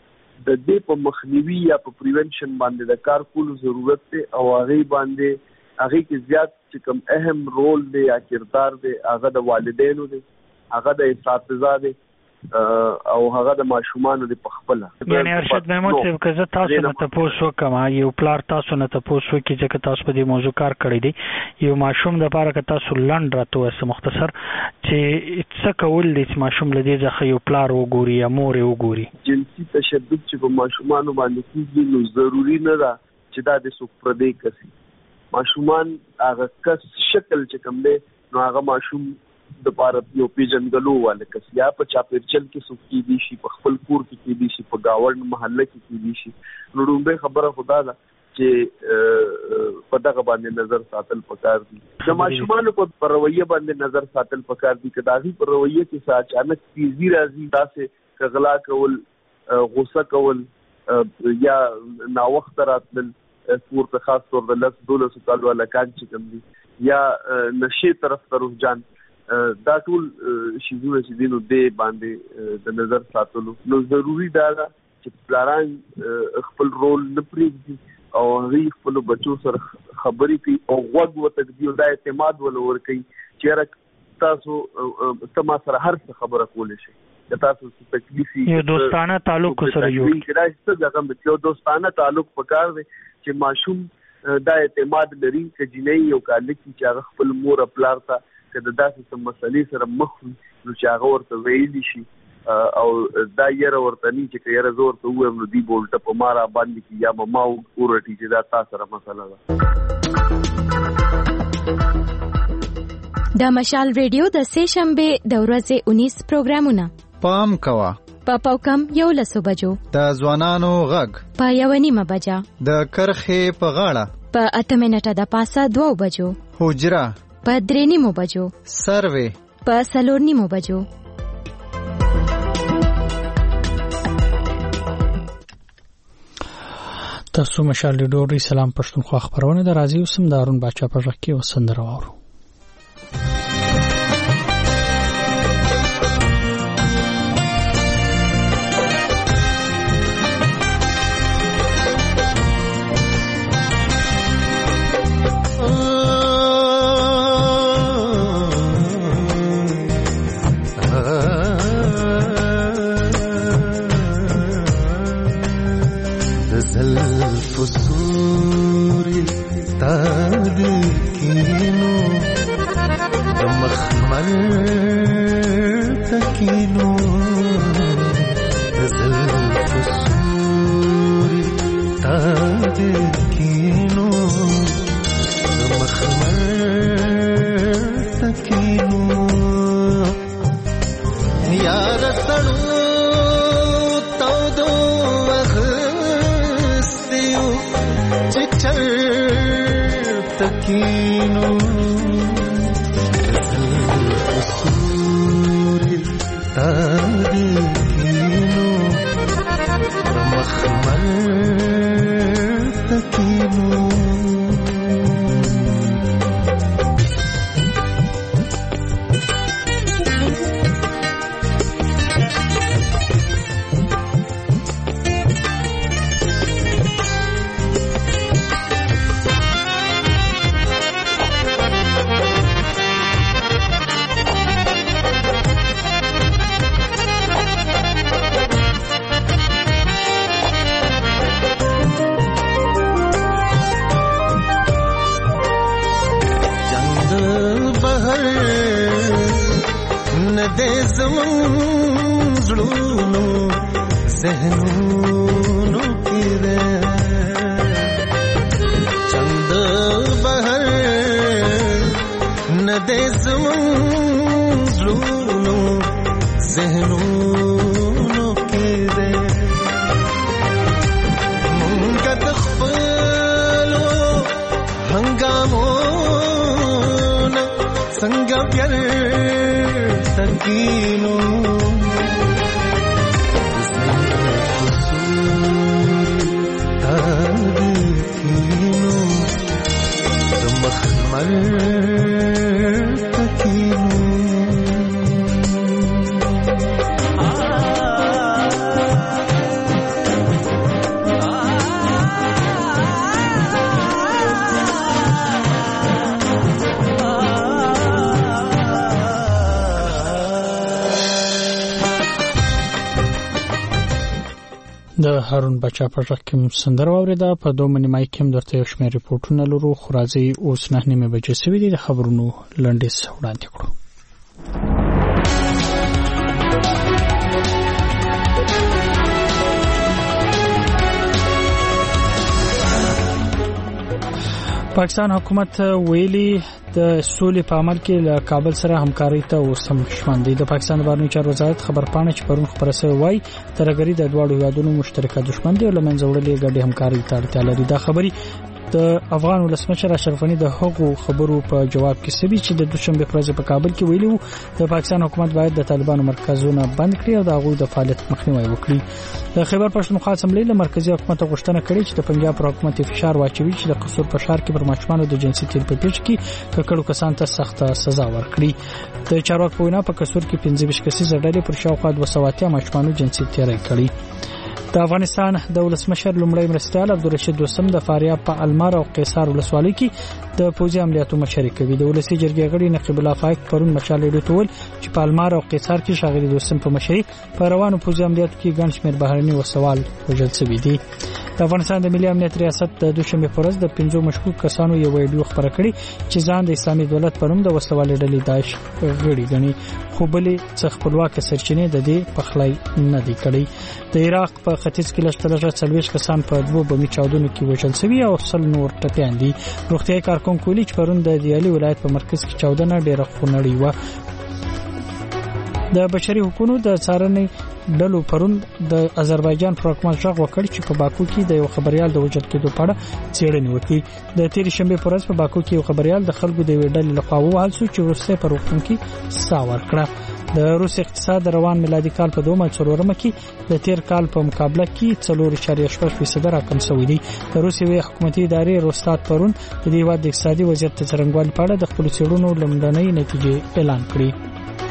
د دې په مخنیوي یا په پریونشن باندې د کار کولو ضرورت دی او هغه کې زیات چې کوم اهم رول دی یا کردار دی هغه د والدینو دی، هغه د اساتذه دی او هغه د ماشومان د پخپله. یعنی ارشد محمود صاحب که زه تاسو نه تاسو کوم یو پلار تاسو نه تاسو کې چې تاسو په دې موضوع کار کړی دی، یو ماشوم د لپاره که تاسو لنډ راته وسه مختصر چې څه کول دي چې ماشوم لدی ځکه یو پلار وګوري یا مور وګوري. جنسي تشدد چې په ماشومان باندې کیږي نو ضروری نه ده چې دا د څوک پردې کسي. ماشومان هغه کس شکل چې کوم دی نو هغه ماشوم د پاره یو پیژنګلو والا کس یا په چاپیرچل کې څوک کې دي شي، په خپل کور کې دي شي، په گاوند محله کې دي شي. نو رومبه خبره خدا ده چې په دغه باندې نظر ساتل پکار دي. د ماشومان په رویه باندې نظر ساتل پکار دي. کداغي په رویه کې څه اچانک تیزی راځي، تاسو کغلا کول، غوسه کول یا ناوخت راتل کور ته خاص طور د 10-12 کال والا کان چې کوم دي یا نشي طرف ته رجحان، دا ټول شیزونه چې دینو دې باندې د نظر ساتلو نو ضروری دا ده چې پلاران خپل رول نه پرېږدي او هغه خپل بچو سره خبرې کوي او غوږ وتږدي او دا اعتماد ولور کوي چې تاسو تما سره هر څه خبره کولی شئ، تاسو څه تکلیف یو دوستانه تعلق سره جوړ کړئ. څه یو دوستانه تعلق پکار دی چې ماشوم دا اعتماد لري چې جنۍ یو کال کې چې هغه خپل مور پلار ته کله داسې څه مسلې سره مخ نو چې هغه ورته ویلي شي او دا یره ورته نه چې یره زور ته ویم نو دی بولټه په مارا باندې کې یا مما ورټی چې دا تاسو سره مسله ده. د مشال ریډیو د سه شنبه د ورځې 19 پروګرامونه پام کوا په کم 11 بجو د ځوانانو غږ په 1:30 بجا د کرخې په غاړه په 8 منټه د پاسه 2 بجو حجره په 3:30 بجو سروي په 4:30 بجو. تاسو مشال ډوری سلام پښتونخوا خبرونه د راځي وسم دارون بچا په ځکه کې وسندره وورو. د هارون بچا په ټاک کې سندره واوریده. په 2 نیمه کې هم درته یو شمېر ریپورتونه لرو، خو راځي اوس 9 بجې شوي دي. د خبرونو لنډیز وړاندې کړو. پاکستان حکومت ویلي د سولې په عمل کې له کابل سره همکاري ته وسم شوند دي. د پاکستان بهرنی چارو وزارت خبرپاڼه چې پرون خبره شوې وای ترګری د دوه هیوادونو مشترکه دښمن دي او لمنځه وړلې ګډه همکاري ته اړتیا لري. دا خبري د افغان ولسمشر اشرف غنی د هغو خبرو په جواب کې سوي چې د دوشنبه پر ورځ په کابل کې ویلي وو د پاکستان حکومت باید د طالبانو مرکزونه بند کړي او د هغوی د فعالیت مخنیوي وکړي. د خیبر پښتونخوا اسمبلی له مرکزی حکومت غوښتنه کړې چې د پنجاب پر حکومت فشار واچوي چې د قصور په ښار کې پر ماشومانو د جنسي تیر په پیښ کې ککړو کسان ته سخت سزا ورکړي. د چارواکو په وینا په قصور کې 15 کسیزه ډلې پر شاوخوا 200 ماشومانو جنسي تیر کړي. د افغانستان د ولسمشر لومړی مرستیال عبدالرشید دوستم د فاریاب په المار او قیصار ولسوالۍ کې د پوځي عملیاتو مشري کوي. د ولسی جرګې غړي نقیب الله فائق پرون مشال ډوټول چې په المار او قیصار کې شاغلي دوستم په مشري په روانو پوځي عملیاتو کې ګڼ شمېر بهرني وسوال وژل شوي دي. د افغانستان د ملي امنیت ریاست د دوشنبه پر ورځ د 5 مشکوک کسانو یو ویډیو خبره کړې چې ځان د اسلامي دولت په نوم د وسوال ډلې داعش غړي ګڼي، خو بلې څخه خپلواک سرچینې د دې پخلای نه دی کړی. د عراق په ختیځ کې لږ 40 کسان په 2 بمي چاودنو کې وژل شوي او 100 نور ټپيان دي. روغتيایي کارکونکو ویلي چې پرون د دیالي ولایت په مرکز کې چاودنه ډېره خونړۍ و. د بشري حقوقو د څارنې ډلو پرون د آذربایجان پر حکومت ژغ وکړ چې په باکو کې د یو خبريال د وژل کېدو په اړه څېړنه وکړي. د تیر شنبه پر ورځ په باکو کې یو خبريال د خلکو د ویډل لخوا ووهل شو چې ورسته پر حکومت کې سا ورکړه. د روس اقتصاد روان میلادي کال په 2004 کې د تیر کال په مقابله کې 4.8% راکم شوی دی. د روسیې حکومتي ادارې روستات پرون د دې واد اقتصادي وضعیت ته څرګندوالي په اړه د خپل څېړنو لومړنۍ نتیجې اعلان کړې.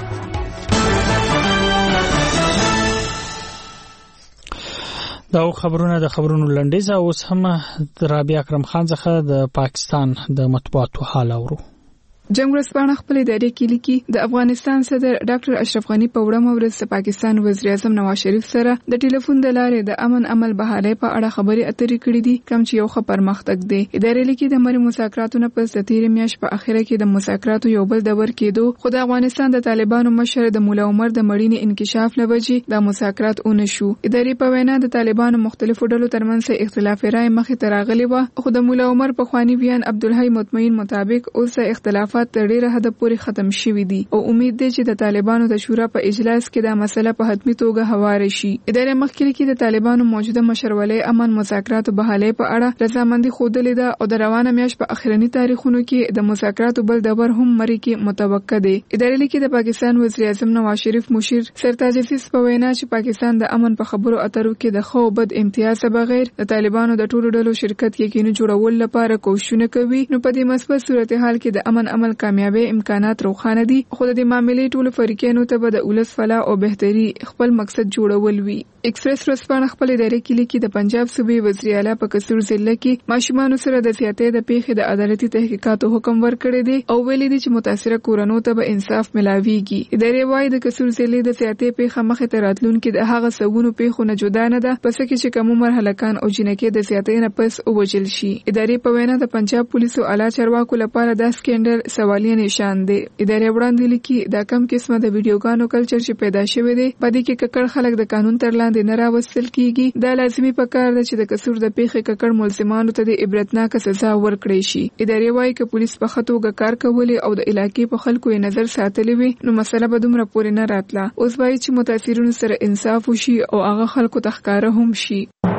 دا خبرونه د خبرونو لنډیز اوس هم رابعه اکرم خان څخه د پاکستان د مطبوعاتو حال اورو. جنگ ورځپاڼه خپل ادارې کې لیکي د افغانستان صدر ډاکټر اشرف غنی په وړاندې ورځ د پاکستان وزیر اعظم نواز شریف سره د ټلیفون د لارې د امن عمل بحالې په اړه خبرې اترې کړې دي، کوم چې یو ښه پرمختګ دی. ادارې لیکي د مری مذاکراتو نه پس د تیر میاشت په اخره کې د مذاکراتو یو بل دور کېدو، خو د افغانستان د طالبانو مشر د مولا عمر د مړینې انکشاف لوجې د مذاکرات اون شو. ادارې په وینا د طالبانو مختلفو ډلو ترمنځ اختلاف رائے مخې ته راغلی و، خو د مولا عمر په خواني بیان عبدالحی مطمئن مطابق اوس اختلافات تر ډیره حد پورې ختم شوي دي او امید دی چې د طالبانو د شورا په اجلاس کې دا مسله په حتمی توګه هواره شي. ادارې مخکې کې د طالبانو موجوده مشرولۍ امن مذاکراتو بحالې په اړه رضامندي ښودلې ده او د روانه میاشت په اخرنی تاریخونو کې د مذاکراتو بل دور هم مری کې متوقع دی. ادارې لیکي د پاکستان وزیر اعظم نواز شریف مشیر سرتاج عزیز په وینا چې پاکستان د امن په خبرو اترو کې د خو بد امتیاز بغیر د طالبانو د ټولو ډلو شرکت یقیني جوړول لپاره کوښښونه کوي، نو په دې مثبت صورتحال کې د امن عمل کامیابی امکانات روښانه دي، خو د معاملې ټولو فریقینو ته به د ولس فلاح او بهتري خپل مقصد جوړول وي. ایکسپریس ورځپاڼه خپل ادارې کې لیکي د پنجاب صوبې وزیر اعلی په قصور ضلع کې ماشومان سره د زیاتې د پیښې د عدالتي تحقیقاتو حکم ورکړی دی او ویلي دي چې متاثره کورنو ته به انصاف ملاويږي. ادارې وايي د قصور ضلع د زیاتې پیښه مخې ته راتلونکي د هغه سوونو پیښو نه جدا نه ده، پس کې چې کوم مرحلکان او جنکې د زیاتې نه پس وژل شي. ادارې په وینا د پنجاب پولیسو اعلی چارواکو لپاره دا سکینډل سوالیه نشان دی. ادارې وړاندې لیکي دا کم قسمه د ویډیوګانو کلچر چې پیدا شوی دی په دې کې ککړ خلک د قانون تر لاندې نه راوستل کیږي. دا لازمي پکار ده چې د قصور د پیښې ککړ ملزمانو ته د عبرتناک سزا ورکړي شي. ادارې وايي چې پولیس په خطوګه کار کولی او د علاقې په خلکو یې نظر ساتلی وي نو مسله به دومره پورې نه راتله. اوس وايي چې متاثرینو سره انصاف وشي او هغه خلکو ته ښکاره هم شي.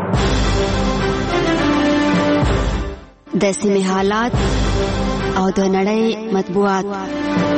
د سیمې حالات او د نړۍ مطبوعات.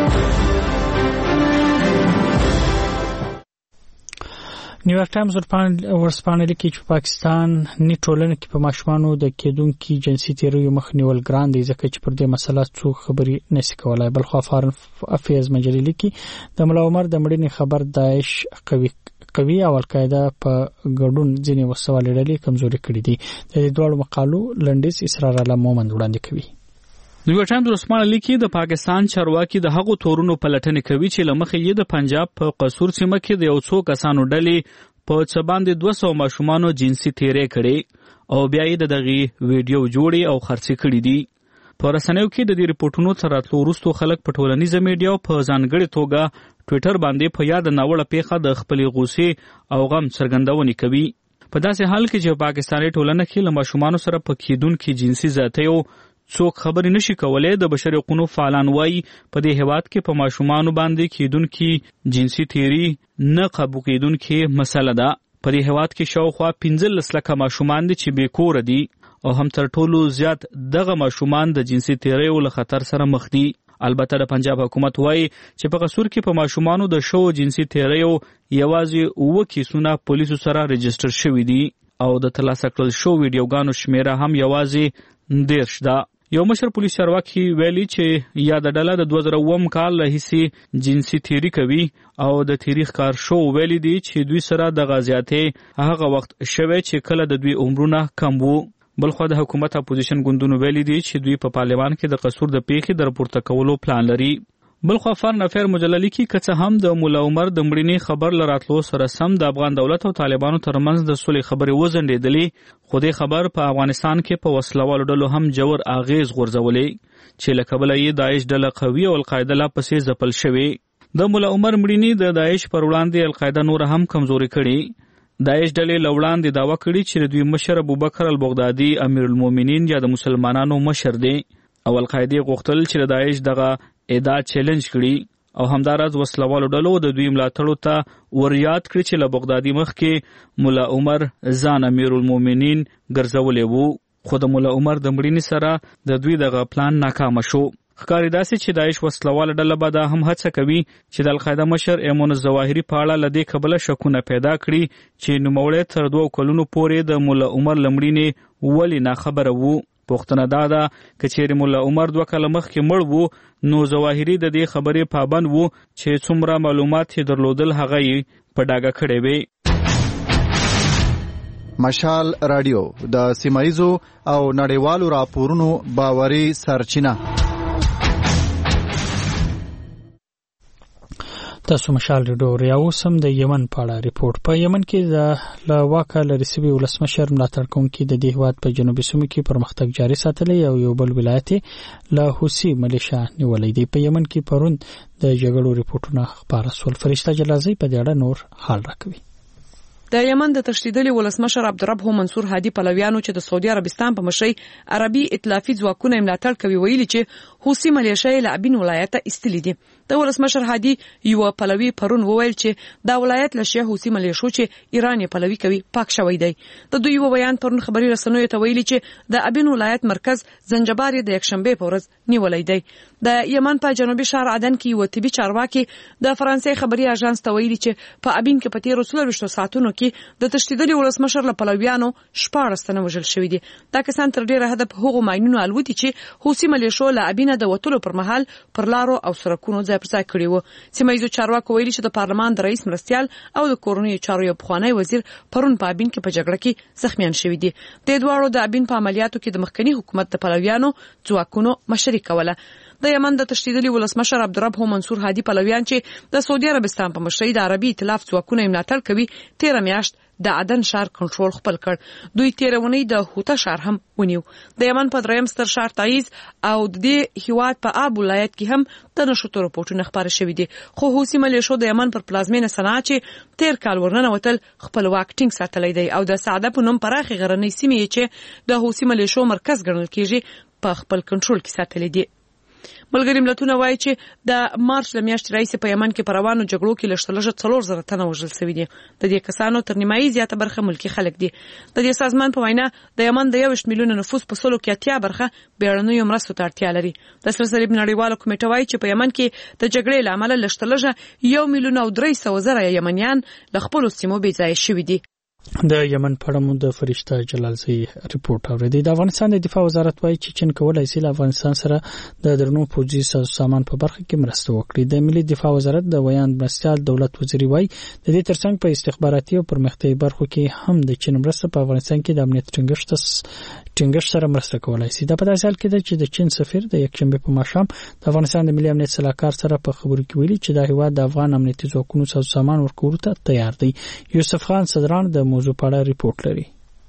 نیویارک ټایمز ورسپانه لیکي چې پاکستان نه ټولنه کې په ماشومانو د کېدونکو جنسي تیریو مخنیول ګران دی ځکه چې پر دې مسله څوک خبري نشي کولای. بل خو فارن افیرز مجلې لیکي د مولا عمر د مړینې خبر داعش قوي او القاعده په ګډون ځینې وسوال ډلې کمزوري کړې دي. د دې دوه مقالو لنډیز اسرار الله مومند وړاندې کوي. نیویارک ټایمز ورسپانه لیکي د پاکستان چارواکي د هغو تورونو پلټنې کوي چې لمخې یې د پنجاب په قصور سیمه کې د یو څو کسانو ډلې په څه باندې 200 ماشومانو جنسي تیری کړي او بیا یې دغه ویډیو جوړي او خرڅ کړي دي. په رسنیو کې د دې ریپورتونو تر راتلو وروسته خلک په ټولنیزه میډیا په ځانګړې توګه ټویټر باندې په یاد ناوړه پیښه د خپلې غوسې او غم څرګندونې کوي. په داسې حال کې چې پاکستاني ټولنه کې له ماشومانو سره په کېدونکي جنسي زیاتیو څوک خبرې نشي کولای، د بشري حقوقو فعالان وایي په دې هېواد کې په ماشومانو باندې کېدونکي جنسي تیری نه قابو کېدونکي مسله ده. په دې هېواد کې شاوخوا 15 لکه ماشومان دي چې بې کوره دي او هم تر ټولو زیات دغه ماشومان د جنسي تیریو له خطر سره مخ دي. البته د پنجاب حکومت وایي چې په قصور کې په ماشومانو د شو جنسي تیریو یوازې 9 کیسونه پولیسو سره رجسټر شوي دي او د ترلاسه کړل شو ویډیوګانو شمیره هم یوازې 10 ده. یو مشر پولیس چارواکي ویلي چې یا د ډله د 2009 کال راهیسې جنسي تیری کوي او د تاریخ کار شو ویلي دي چې دوی سره د غازیاتې هغه وخت شوه چې کله د دوی عمرونه کم وو. بلخو د حکومت اپوزیشن ګوندونو ویلي دي چې دوی په پارلمان کې د قصور د پیښې د راپورته کولو پلان لري. بلخو فارن افیر مجله لیکي که څه هم د مولا عمر د مړینې خبر لراتلو سره سم د افغان دولت او طالبانو ترمنځ د سولې خبرې وزنډېدلې، خو دې خبر په افغانستان کې په وسلوالو ډلو هم جوړ اغیز غورځولې چې له کبله یې داعش ډله قوي او القاعده لا پسې ځپل شوې. د مولا عمر مړینې د داعش پر وړاندې القاعده نور هم کمزوري کړي. داعش ډلې له وړاندې دعوه کړې چې دوی مشر ابوبکر البغدادي امیر المؤمنین یا د مسلمانانو مشر دی او القاعده غوښتل چې د داعش دغه ادعا چیلنج کړي او همداراز وسلوالو ډلو د دوی ملاتړو ته وریاد کړي چې له بغدادي مخکې مولا عمر ځان امیر المؤمنین ګرځولی وو، خو د مولا عمر د مړینې سره د دوی دغه پلان ناکامه شو. ښکاري داسې چې داعش وسلواله ډله به دا هم هڅه کوي چې د القاعده مشر ایمون الظواهري په اړه له دې کبله شکونه پیدا کړي چې نوموړی تر 2 کلونو پورې د مولا عمر له مړینې ولې ناخبره وو. پوښتنه دا ده که چیرې مولا عمر 2 کاله مخکې مړ وو نو ظواهري د دې خبرې پابند وو چې څومره معلومات یې درلودل هغه یې په ډاګه کړی وی. مشال رادیو د سیمایزو او نړیوالو راپورونو باوري سرچینه. تاسو مشال ریډیو اوسم د یمن په اړه ریپورت. په یمن کې د لواکا لرسبي ولسمشر ملاتړ کوونکي د دې هیواد په جنوبي سیمو کې پرمختګ جاري ساتلی او یو بل ولایت له حوثي ملیشیا نیولې دی. په یمن کې پرون د جګړو ریپورتونه خبره سول. فرشته جلازي په دې اړه نور حال راکوي. د یمن د تشدیدلي ولسمشر عبدالرب منصور هادي پلویانو چې د سعودي عربستان په مشرۍ عربي ائتلافي ځواکونه ملاتړ کوي ویلي چې حوثي ملیشیا له ابین ولایت ایستلې دي. د ولسمشر هادي یو پلوی پرون وویل چې دا ولایت له شیعه حوثي ملیشو چې ایران یې پلوي کوي پاک شوی دی. د دوی یو بیان پرون خبري رسنیو ته ویلي چې د ابین ولایت مرکز زنجبار د یکشنبه په ورځ نیولې دی. د یمن په جنوبي شهر عدن کې یو طبي چارواکي د فرانسې خبري اژانس ته ویلي چې په ابین کې په 13 ساعتونو کې د تشدیدلي ولسمشر له پلویانو 14 تنه وژل شوي دي. دا کسان تر ډیره حد په هغو ماینونو الوتي چې حوثي ملیشو له ابینه د وټلو پر مهال پر لارو او سړکونو ځای پر ځای کړی وو. سیمایي چارواکو ویلي چې د پارلمان د رئیس مرستیال او د کورنیو چارو یو پخوانی وزیر پرون په ابین کې په جګړه کې زخمیان شوي دي. د دواړو د ابین په عملیاتو کې د مخکنی حکومت د پلویانو ځواکونو مشري کوله. د یمن د تشدیدلي ولسمشر عبدالرب منصور هادي پلویان چې د سعودي عربستان په مشرۍ د عربي ائتلاف ځواکونه ملاتړ کوي 13 میاشت د عدن شهر کنټرول خپل کړ. دوی 13 ونی د هوتا شهر هم ونیو. د یمن په دریم ستر شهر تعیز او د دې هیواد په آب ولایت کې هم د نشوتو راپورټونه خبره شوي دي. خو حوثي ملیشو د یمن پر پلازمینه صنعا چې 13 کال ورننوتل خپل واک ټینګ ساتلی دی او د سعده په نوم پراخې غرنۍ سیمې چې د حوثي ملیشو مرکز ګڼل کیږي په خپل کنټرول کې ساتلی دي. ملګری ملتونه وایي چې د مارچ ل میاشتې راهیسې په یمن کې په روانو جګړو کې لږ 4,000 تنه وژل شوي دي. د دې کسانو تر نیمایي زیاته برخه ملکي خلک دي. د دې سازمان په وینا د یمن د 21 میلیونه نفوس په 80 برخه بیړنیو مرستو ته اړتیا لري. د سره صلیب نړیواله کمیټه وایي چې په یمن کې د جګړې له امله لږ 1,300,000 یمنیان له خپلو سیمو بې ځایه شوي دي. د یمن په اړه د فرشته جلالزی ریپورت اوریدي. د افغانستان د دفاع وزارت وايي چې چین کولای شي له افغانستان سره د درنو پوځي سامان په برخه کې مرسته وکړي. د ملي دفاع وزارت د ویاند مرستیال دولت وزیر وايي د دې ترڅنګ په استخباراتي او پرمختیایي برخو کې هم د چین مرسته په افغانستان کې د امنیت ټینګښت سره مرسته کولای شي. دا په داسې حال کې ده چې د چین سفیر د یکشنبه په ماښام د افغانستان د ملي امنیت صلاحکار سره په خبرو کې ویلي چې د هیواد د افغان امنیتي ځواکونو سامان ورکولو ته تیار دی. یوسف خان صدران د موضوع په اړه ریپورت لري.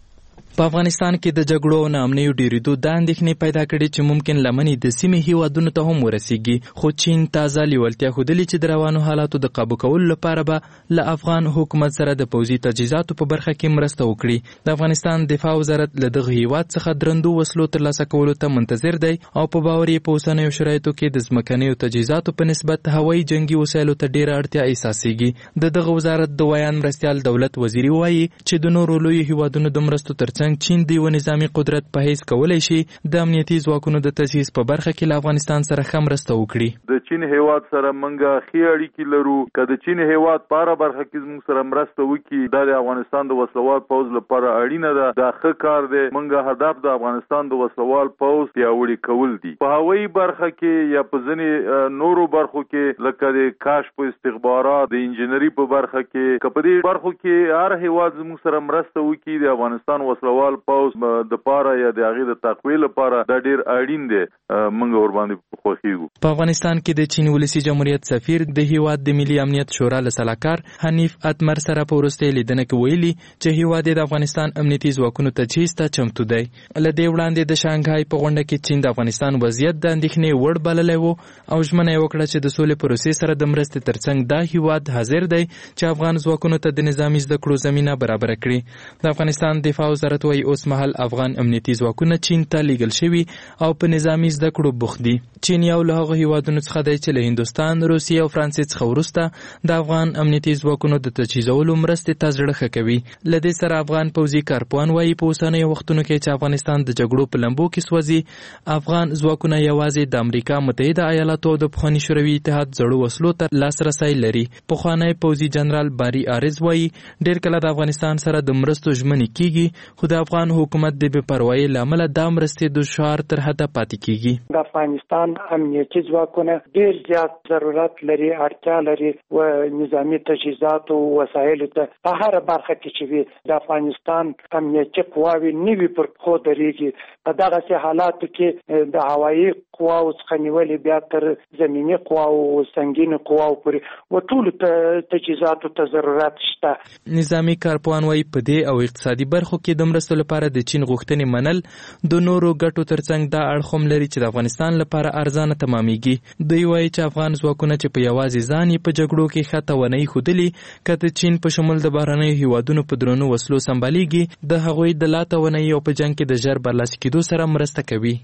په افغانستان کې د جګړو او ناامنیو ډیریدو د اندېښنې پیدا کړې چې ممکن لمنې د سیمې هیوادونو ته هم ورسیږي، خو چین تازه لیوالتیا ښودلې چې د روانو حالاتو د قابو کولو لپاره به له افغان حکومت سره د پوځي تجهیزاتو په برخه کې مرسته وکړي. د افغانستان دفاع وزارت له دغه هیواد څخه درندو وسلو ترلاسه کولو ته منتظر دی او په باور یې په اوسنیو شرایطو کې د ځمکنیو تجهیزاتو په نسبت هوایي جنگي وسایلو ته ډیره اړتیا احساسېږي. د دغه وزارت د ویاند مرستیال دولت وزیر وایي چې د نورو لویو هیوادونو د مرستو ترڅنګ چین د نظامی قدرت په حیث کولای شي د امنیتي ځواکونو د تجهیز په برخه کې له افغانستان سره ښه مرسته وکړي. د چین هیواد سره منګه ښې اړیکې لرو. که د چین هیواد په هره برخه کې زموږ سره مرسته وکړي دا د افغانستان د وسلوال پوځ لپاره اړینه ده. دا ښه کار دی. منګه هدف د افغانستان د وسلوال پوځ پیاوړي کول دي. په هوایي برخه کې یا په ځینې نورو برخو کې لکه د کشف استخبارات د انجنیری په برخه کې که په دې برخو کې هر هیواد زموږ سره مرسته وکړي د افغانستان وسلوال پوځ د پاره یا د هغې د تقویې لپاره دا ډېر اړین دی. موږ ورباندې خوښیږو. په افغانستان کې د چین ولسي جمهوریت سفیر د هیواد د ملي امنیت شورا له سلاکار حنیف اتمر سره په وروستۍ لیدنه کې ویلي چې هیواد د افغانستان امنیتي ځواکونو تجهیز ته چمتو دی. له دې وړاندې د شانګهای په غونډه کې چین د افغانستان وضعیت د اندېښنې وړ بللی و او ژمنه یې وکړه چې د سولې پروسې سره د مرستې ترڅنګ دا هیواد حاضر دی چې افغان ځواکونو ته د نظامي زده کړو زمینه برابره کړي. د افغانستان دفاع وزارت وايي اوس مهال افغان امنیتي ځواکونه چین ته لیږل شوي او په نظامي زده کړو بوخت دي. چین یو له هغو هیوادونو څخه دی چې له هندوستان، روسیې او فرانسې څخه وروسته د افغان امنیتي ځواکونو د تجهیزولو مرستې ته زړه ښه کوي. له دې سره افغان پوځي کارپوهان وایي په اوسنیو وختونو کې چې افغانستان د جګړو په لمبو کې سوځي، افغان ځواکونه یوازې د امریکا متحده ایالاتو او د پخواني شوروي اتحاد زړو وسلو ته لاسرسی لري. پخوانی پوځي جنرال باری عارض وایي ډېر کله د افغانستان سره د مرستو ژمنې کیږي خو د افغان حکومت د بې پروایۍ له امله دا مرستې د شعار تر حده پاتې کیږي. د افغانستان امنیتي ځواکونه ډېر زیات ضرورت لري، اړتیا لري و نظامي تجهیزات او وسایلو ته په هر برخه کې چې وي د افغانستان امنیتي قواوې نوي پر پښو درېږي. په دغسې حالاتو کې د هوایي قواو څخه نیولې بیا تر زمیني قواو او سنګینو قواو پورې و ټولو تجهیزاتو ته ضرورت شته. نظامي کارپوهان وایي په دې او اقتصادي برخو کې د مرستو لپاره د چین غوښتنې منل د نورو ګټو ترڅنګ دا اړخ هم لري چې د افغانستان لپاره ارزانه تمامېږي. دوی وایي چې افغان ځواکونه چې په یوازې ځان یې په جګړو کې ښه توانایي ښودلې که د چین په شمول د بهرنیو هیوادونو په درنو وسلو سمبالیږي د هغوی د لا توانایي او په جنګ کې د ژر برلاسي کېدو سره مرسته کوي.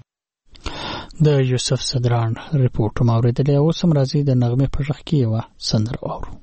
د یوسف صدران ریپورت مو اوریدلی. اوس هم راځي د نغمې په غږ کې یوه سندره واورو.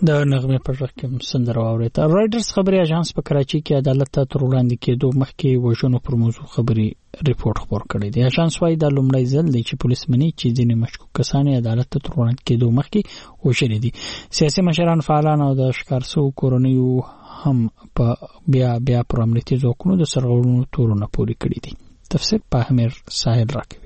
د نغمه پر وخت کې سندره واورېده. رایټرز خبري اژانس په کراچي کې عدالت ته تر وړاندې کېدو مخکې وژنو پر موضوع خبري ریپورت خبر کړی دی. اژانس وايي دا لومړی ځل دی چې پولیس مني چې ځینې مشکوک کسان عدالت ته تر وړاندې کېدو مخکې وژلي دي. سیاسي مشران، فعالان او د ښکار شوو کورنیو هم په بیا پر امنیتي ځواکونو د سرغړونو تورونه پورې کړي دي. تفسیر په امیر ساحل راکوي.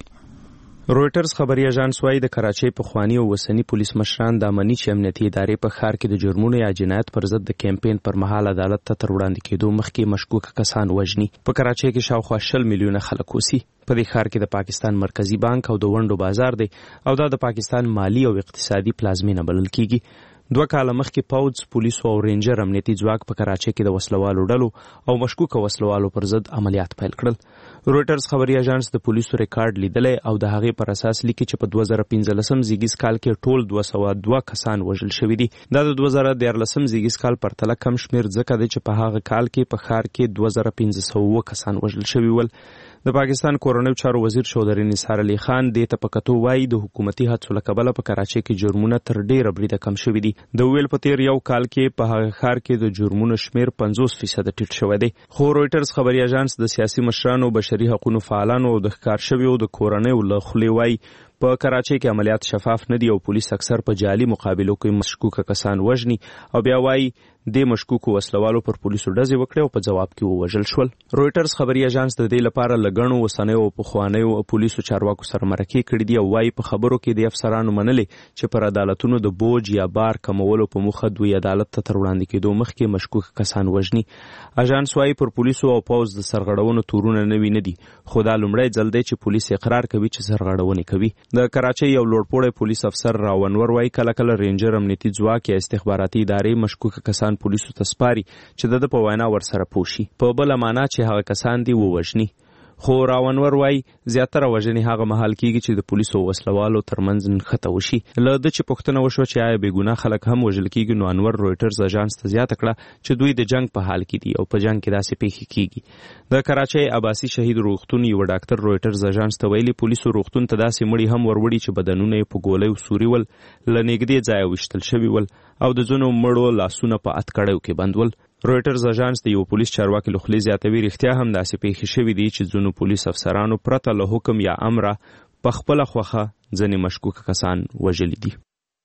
رويټرز خبري اژانس وايي د کراچۍ پخوانی او وسنی پولیس مشران د امنیتي چې امنیتي ادارې په ښار کې د جرمونو یا جنایت پر ضد د کمپاین پر مهال عدالت ته تر وړاندې کېدو مخکې مشکوک کسان وژني. په کراچۍ کې شاوخوا 20 میلیونه خلک اوسي. په دې ښار کې د پاکستان مرکزی بانک او د ونډو بازار دی او دا د پاکستان مالی او اقتصادي پلازمینه بلل کیږي. 2 کاله مخکې پولیس، پولیس او رینجر امنیتي ځواک په کراچۍ کې د وسلوالو ډلو او مشکوک وسلوالو پر ضد عملیات پیل کړل. رويټرز خبري اژانس د پولیسو ریکارډ لیدلی او د هغې پر اساس لیکي چې په 2015 زیږیز کال کې ټول 202 کسان وژل شوي دي. دا د 2014 زیږیز کال پرتله کم شمیر ځکه دی چې په هغه کال کې په ښار کې 2500 کسان وژل شوي ول. د پاکستان کورنیو چارو وزیر چودري نثار علي خان دې ته په کتو وایي د حکومتي هڅو له کبله په کراچۍ کې جرمونه تر ډیره بریده کم شوي دي. د ویل په تیر یو کال کې په هغه ښار کې د جرمونو شمیر 50% ټیټ شوی دی. خو رويټرز خبري اژانس د سیاسي مشرانو، بشري حقوقو فعالانو او د ښکار شویو د کورنیو له خولې وایي په کراچۍ کې عملیات شفاف نه دي او پولیس اکثر په جعلي مقابلو کې مشکوک کسان وژني او بیا وایي د مشکوکو وسلوالو پر پولیسو ډزې وکړې او په جواب کې ووژل شول. رويټرز خبري اژانس د دې لپاره لګڼو وسنیو او پخوانیو پولیسو چارواکو سره مرکې کړې دي او وایي په خبرو کې د افسرانو منلې چې پر عدالتونو د بوج یا بار کمولو په موخه دوی عدالت ته تر وړاندې کېدو مخکې مشکوک کسان وژني. اژانس وایي پر پولیسو او پوز د سرغړونو تورونه نوي نه دي، خو دا لومړی ځل دی چې پولیس اقرار کوي چې سرغړونې کوي. د کراچۍ یو لوړپوړی پولیس افسر راونور وایي کله کله رینجر امنیتي ځواک یا استخباراتي ادارې مشکوک کسان پولیسو ته سپاري چې د په وینا ورسره پوه شي، په بله معنا چې هغه کسان دي ووژني. خو راونور وایي زیاتره وژنې هغه مهال کیږي چې د پولیسو او وسلوالو ترمنځ نښته وشي. له ده چې پوښتنه وشوه چې آیا بېګناه خلک هم وژل کیږي، نو انور رويټرز اژانس ته زیاته کړه چې دوی د جنگ په حال کې دي او په جنگ کې داسې پیښې کیږي. د کراچۍ عباسي شهید روغتون یو ډاکټر رويټرز اژانس ته ویلي پولیسو روغتون ته داسې مړي هم وروړي چې بدنونه یې په ګولیو سوري ول، له نږدې ځایه ویشتل شوي ول او د ځینو مړو لاسونه په اتکړیو کې بند ول. رويټرز اژانس د یو پولیس چارواکي له خولې زیاتوي رښتیا هم داسې پیښې شوي دي چې ځینو پولیس افسرانو پرته له حکم یا امره په خپله خوښه ځینې مشکوک کسان وژلي دي.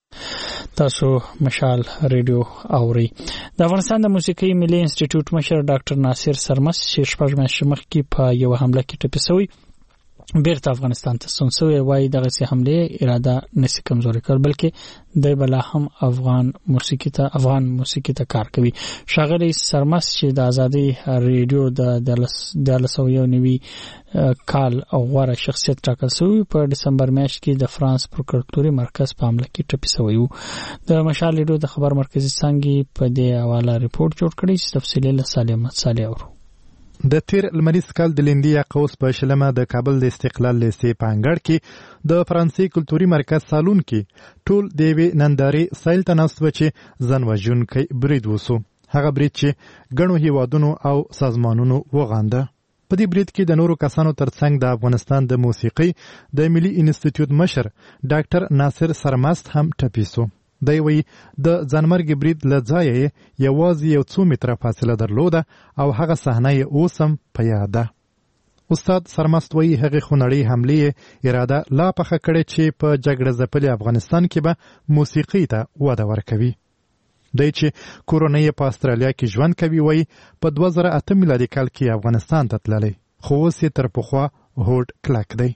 تاسو مشال ریډیو اوري. د افغانستان د موسیقي ملي انسټیټیوټ مشر ډاکټر ناصر سرمست چې 6 میاشتې مخکې په یو حمله کې ټپي شوی بیرته افغانستان ته ستون شوی وایي دغه سي حمله اراده نشي کمزوري کول بلکې د بلا هم افغان موسیقي ته کار کوي. شاغلی سرمست چې د ازادي ریډیو د 1990 کال او غوره شخصیت ټاکل شوی په ډسمبر میاشت کې د فرانس پروکراتوري مرکز په حمله کې ټپي شوی و. د مشال ریډیو د خبر مرکزی څنګه په دې حواله ریپورت جوړ کړی چې تفصیلي له سالمت صالح اورو. د تیر لمریز کال د لیندي قوس په شلمه د کابل د استقلال لیسې په انګړ کې د فرانسې کلتوري مرکز سالون کې ټول د یوې نندارې سایل ته ناست و چې ځان وژونکی برید وسو. هغه برید چې ګڼو هیوادونو او سازمانونو وغانده. په دې برید کې د نورو کسانو ترڅنګ د افغانستان د موسیقي د ملي انسټیټیوټ مشر ډاکټر ناصر سرمست هم ټپي سو. دی وی د ځانمرګ برید له ځایه یوازې یو څو متره فاصله درلوده او هغه صحنه یې اوس هم په یاد ده. استاد سرمست وی هغه خونړۍ حملې اراده لا پخه کړې چې په جګړه ځپلي افغانستان کې به موسیقي ته وده ورکوي. دی چې کورنۍ په استرالیا کې ژوند کوي وی په 2008 میلادي کال کې افغانستان ته تللی، خو اوس یې تر پخوا هوډ کلک دی.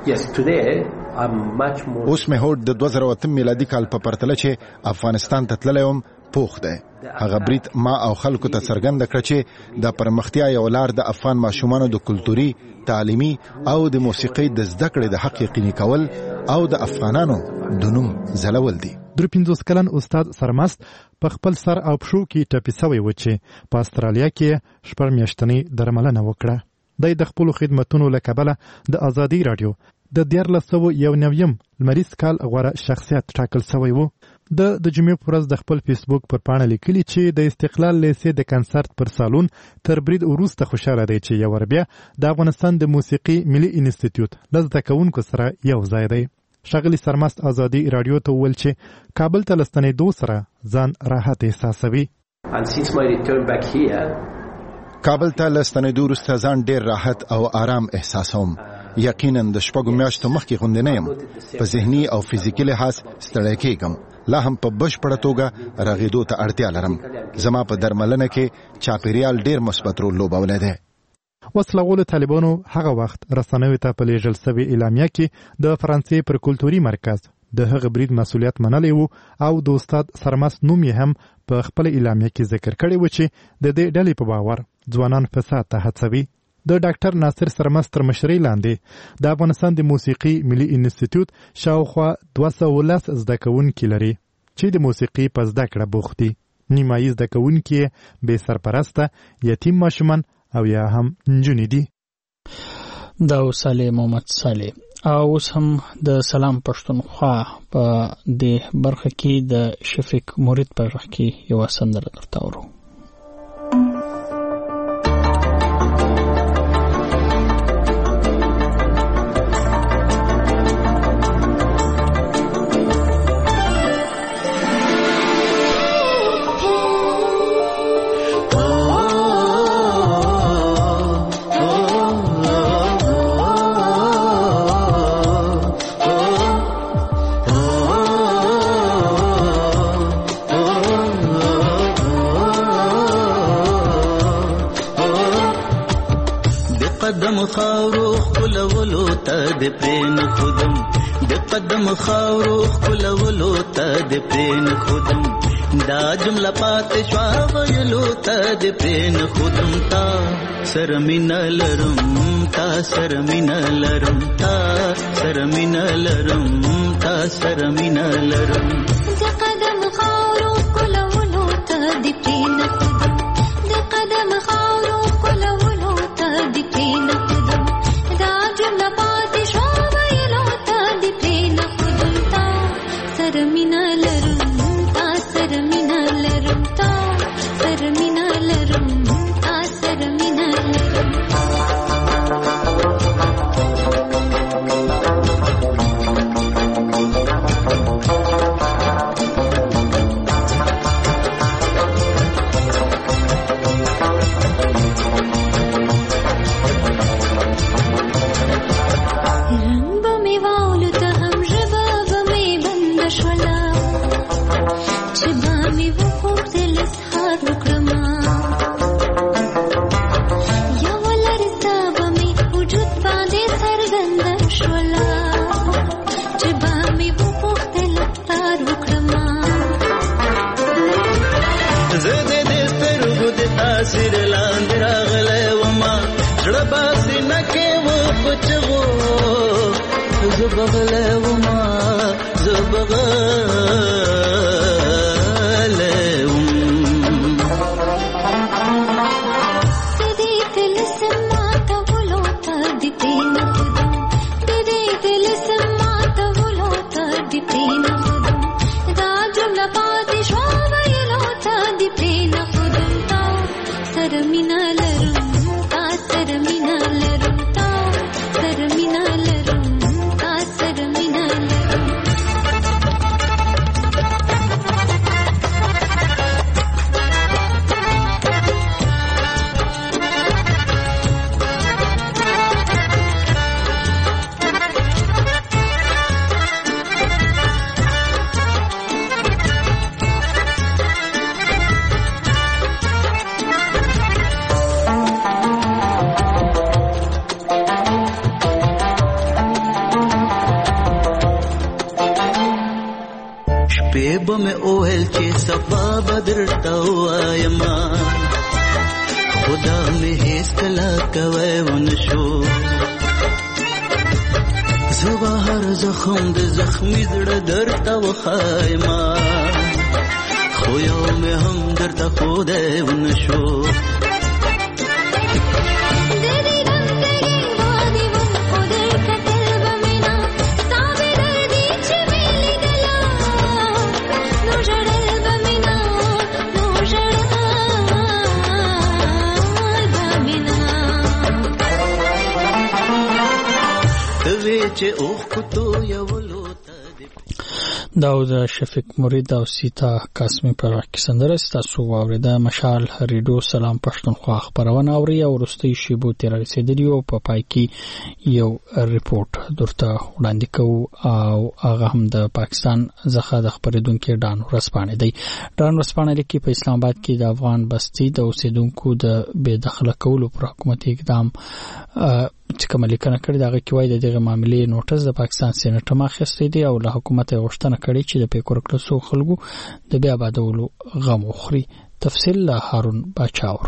اوس مې هوډ د 2008 میلادي کال په پرتله چې افغانستان ته تللی وم پوخ دی. هغه برید ما او خلکو ته څرګنده کړه چې د پرمختیا یو لار د افغان ماشومانو د کلتوري، تعلیمي او د موسیقۍ د زده کړې د حق یقیني کول او د افغانانو د نوم ځلول دي. 53 کلن استاد سرمست په خپل سر او پښو کې ټپي شوی و چې په استرالیا کې 6 میاشتنۍ درملنه وکړه. د خپل خدماتونو له کبله د ازادي رادیو د 1991 لمریز کال غوره شخصیت ټاکل شوی و. د جمعې پر ورځ د خپل فیسبوک پر پاڼه لیکلي چې د استقلال لیسې د کنسرت پر سالون تر برید وروسته خوشاله دی چې یو ور بیا د افغانستان د موسیقي ملي انسټیټیوټ له زده کوونکو سره یو ځای دی. ښاغلي سرمست ازادي رادیو ته وویل چې کابل ته له ستنېدو سره ځان راحت احساسوي. کابل ته له ستنېدو وروسته ځان ډېر راحت او آرام احساسوم. یقینا د 6 میاشتو مخکې غوندې نه یم. په ذهني او فزیکي لحاظ ستړی کېږم. لا هم په بشپړه توګه رغېدو ته اړتیا لرم. زما په درملنه کې چاپېریال ډېر مثبت رول لوبولی دی. وسلهوالو طالبانو هغه وخت رسنیو ته په لیږل سوې اعلامیه کې د فرانسې پر کلتوري مرکز د هغه برید مسؤلیت منلی و او د استاد سرمست نوم یې هم په خپل اعلامیه کې ذکر کړی و چې د دې ډلې په باور ځوانان فساد ته هڅوي. د ډاکټر ناصر سرمست تر مشرۍ لاندې د افغانستان د موسیقي ملي انسټیټیوټ شاوخوا 210 زده کوونکي لري چې د موسیقي په زده کړه بوخت دي. نیمایي زده کوونکي بې سرپرسته، یتیم ماشومان او یا هم نجونې دي. دا صالح محمد صالح. او اوس هم د سلام پښتونخوا په دې برخه کې د شفیق مرید په برخه کې یو سندره درته اورو. خاورو خلولو ته د پرین خودم د قدم خاورو خلولو ته د پرین خودم دا جمله پات شوا ویلو ته د پرین خودم تا سرمین لرم تا سرمین لرم تا سرمین لرم تا سرمین لرم د قدم خاورو خلولو ته د پرین خودم د قدم خاورو خلولو ته د پرین داود شفیق مرید او سیتا قاسمی پر کیسندره تاسو واوریده مشال ریډیو سلام پښتونخوا خبرونه اوري او ورستي شیبو تیر رسیدلی او په پای کې یو ریپورت درته وړاندې کوو او هغه هم د پاکستان څخه د خبرېدونکو ډان ورسپانې دی. ډان ورسپانې لیکي په اسلام آباد کې د افغان بستی د اوسیدونکو د بې دخله کولو پر حکومتي اقدام چې کوم لیکنه کړې دا کې وایي د دغه معاملې نوټس د پاکستان سېنات ماخستې دی او له حکومت غوښتنه کړې چې د پیکور کلسو خلکو د بیا آبادولو غم وخوري. تفصیل له هارون باچاور.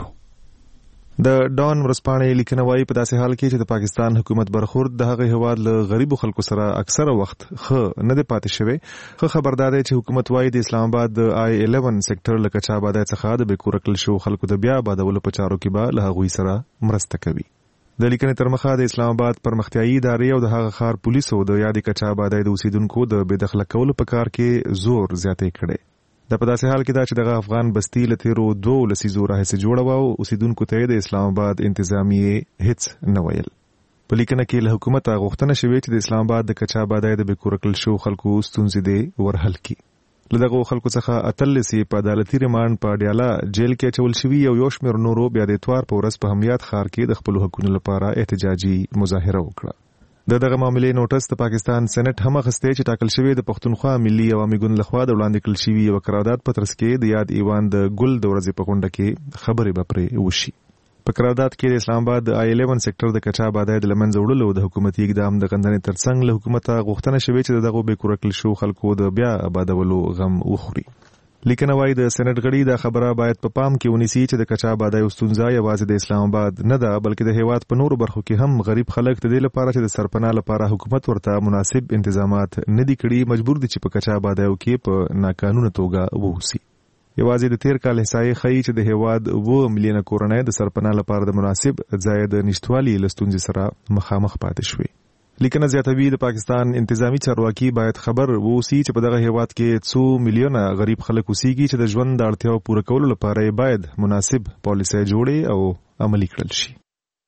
د ډان ورسپانې لیکنه وایي په داسې حال کې چې د پاکستان حکومت برخورد د هغه هواد له غریبو خلکو سره اکثره وخت خو نه دی پاتې شوی. خو خبردار دی چې حکومت وایي د اسلام آباد د I11 سېکټر له کچا آبادۍ څخه د پیکور کلسو خلکو د بیا آبادولو په چارو کې به له هغوی سره مرسته کوي. د لیکنې تر مخه د اسلام آباد پرمختیایي ادارې او د هغه ښار پولیسو د یادې کچا آبادۍ د اوسیدونکو د بې دخله کولو په کار کې زور زیاتې کړی. د په داسې حال کې دا چې دغه افغان بستی له تیرو 2 لسیزو راهیسې جوړه وه او اوسیدونکو ته د اسلام آباد انتظامیې هیڅ نه ویل. په لیکنه کې له حکومته غوښتنه شوې چې د اسلام آباد د کچا آبادۍ د بې کوره کړل شوو خلکو ستونزې دې ورحل کړي. له دغو خلکو څخه 18 په عدالتي ریمانډ په ډیاله جیل کې اچول شوي او یو شمېر نورو بیا د اتوار په ورځ په همیات ښار کې د خپلو حقونو لپاره احتجاجي مظاهره وکړه. دغه معاملې نوټس د پاکستان سېنات هم اخیستی چې ټاکل شوی د پښتونخوا ملي عوامي ګوند لخوا د وړاندې کړل شوي یوه قرارداد په ترڅ کې د یاد ایوان د ګل د ورځې په غونډه کې خبرې به پرې وشي. په قرارداد کې د اسلام آباد د I11 سېکټر د کچا آبادۍ د لمنځه وړلو د حکومتي اقدام د غندنې ترڅنګ له حکومته غوښتنه شوې چې دغه بې کوره کړل شوو خلکو د بیا آبادولو غم وخوري. لیکنه وايي د سېنات غړي دا خبره باید په پام کې ونیسي چې د کچا آبادۍ ستونزه یوازې د اسلام آباد نه ده بلکې د هیواد په نورو برخو کې هم غریب خلک د دې لپاره چې د سرپناه لپاره حکومت ورته مناسب انتظامات نه دي کړي مجبور دي چې په کچا آبادۍ کې په ناقانونه توګه ووسي. یوازې د تیر کال احصایې ښیي چې د هیواد 2 میلیونه کورنۍ د سرپناه لپاره د مناسب ځای د نشتوالي له ستونزې سره مخامخ پاتې شوي. لیکنه زیاتوي د پاکستان انتظامی چارواکي باید خبر ووسي چې په دغه هیواد کې 2 میلیونه غریب خلک اوسېږي چې د ژوند د اړتیاو پوره کولو لپاره باید مناسب پالیسۍ جوړې او عملي کړل شي.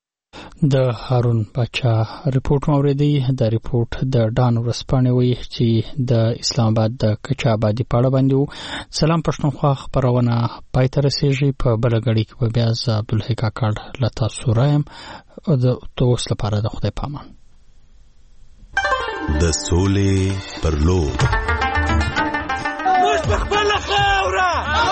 د هارون باچا ریپورت موریدي د ریپورت د ډان ورسپانې وایي چې د اسلام آباد د کچا آبادي په اړه باندې سلام پښتونخوا خبرونه پای ته رسیږي. په بله غړي کې به بیا زه عبدالحی کاکړ له تاسو رایم د اوس لپاره د خدای پامان. د سولې پر لور موږ په خپله خاوره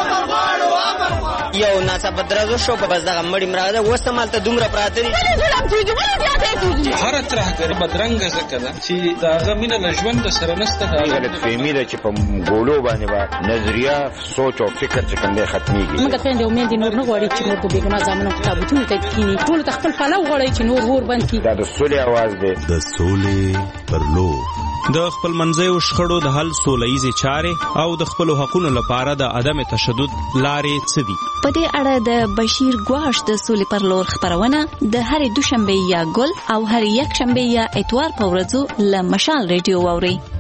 یو ناڅاپه درزو شو په بس دغه مړی مراده اوس ته مالته دومره پراته دي هره ترهګري بدرنګه ځکه ده چې د هغه مینه له ژونده سره نشته. غلطفهمي ده چې په ګولو باندې به نظریه سوچ او فکر چې کوم دی ختمیږي. موږ خویندې او میندې نور نه غواړي چې نور په بېګناه زامنو کتابتونو ته کښېني ټولو ته خپل پلو غواړي چې نور اور بند کړي. دا د سولې اواز دی. د سولې پر لور د خپل منځیو شخړو د حل سولهییزې چارې او د خپلو حقونو لپاره د عدم تشدد لارې څه دي؟ په دې اړه د بشیر ګواش د سولې پر لور خبرونه د هرې دوشنبه یا ګل او هرې یکشنبه یا اتوار په ورځو له مشال ریډیو واوري.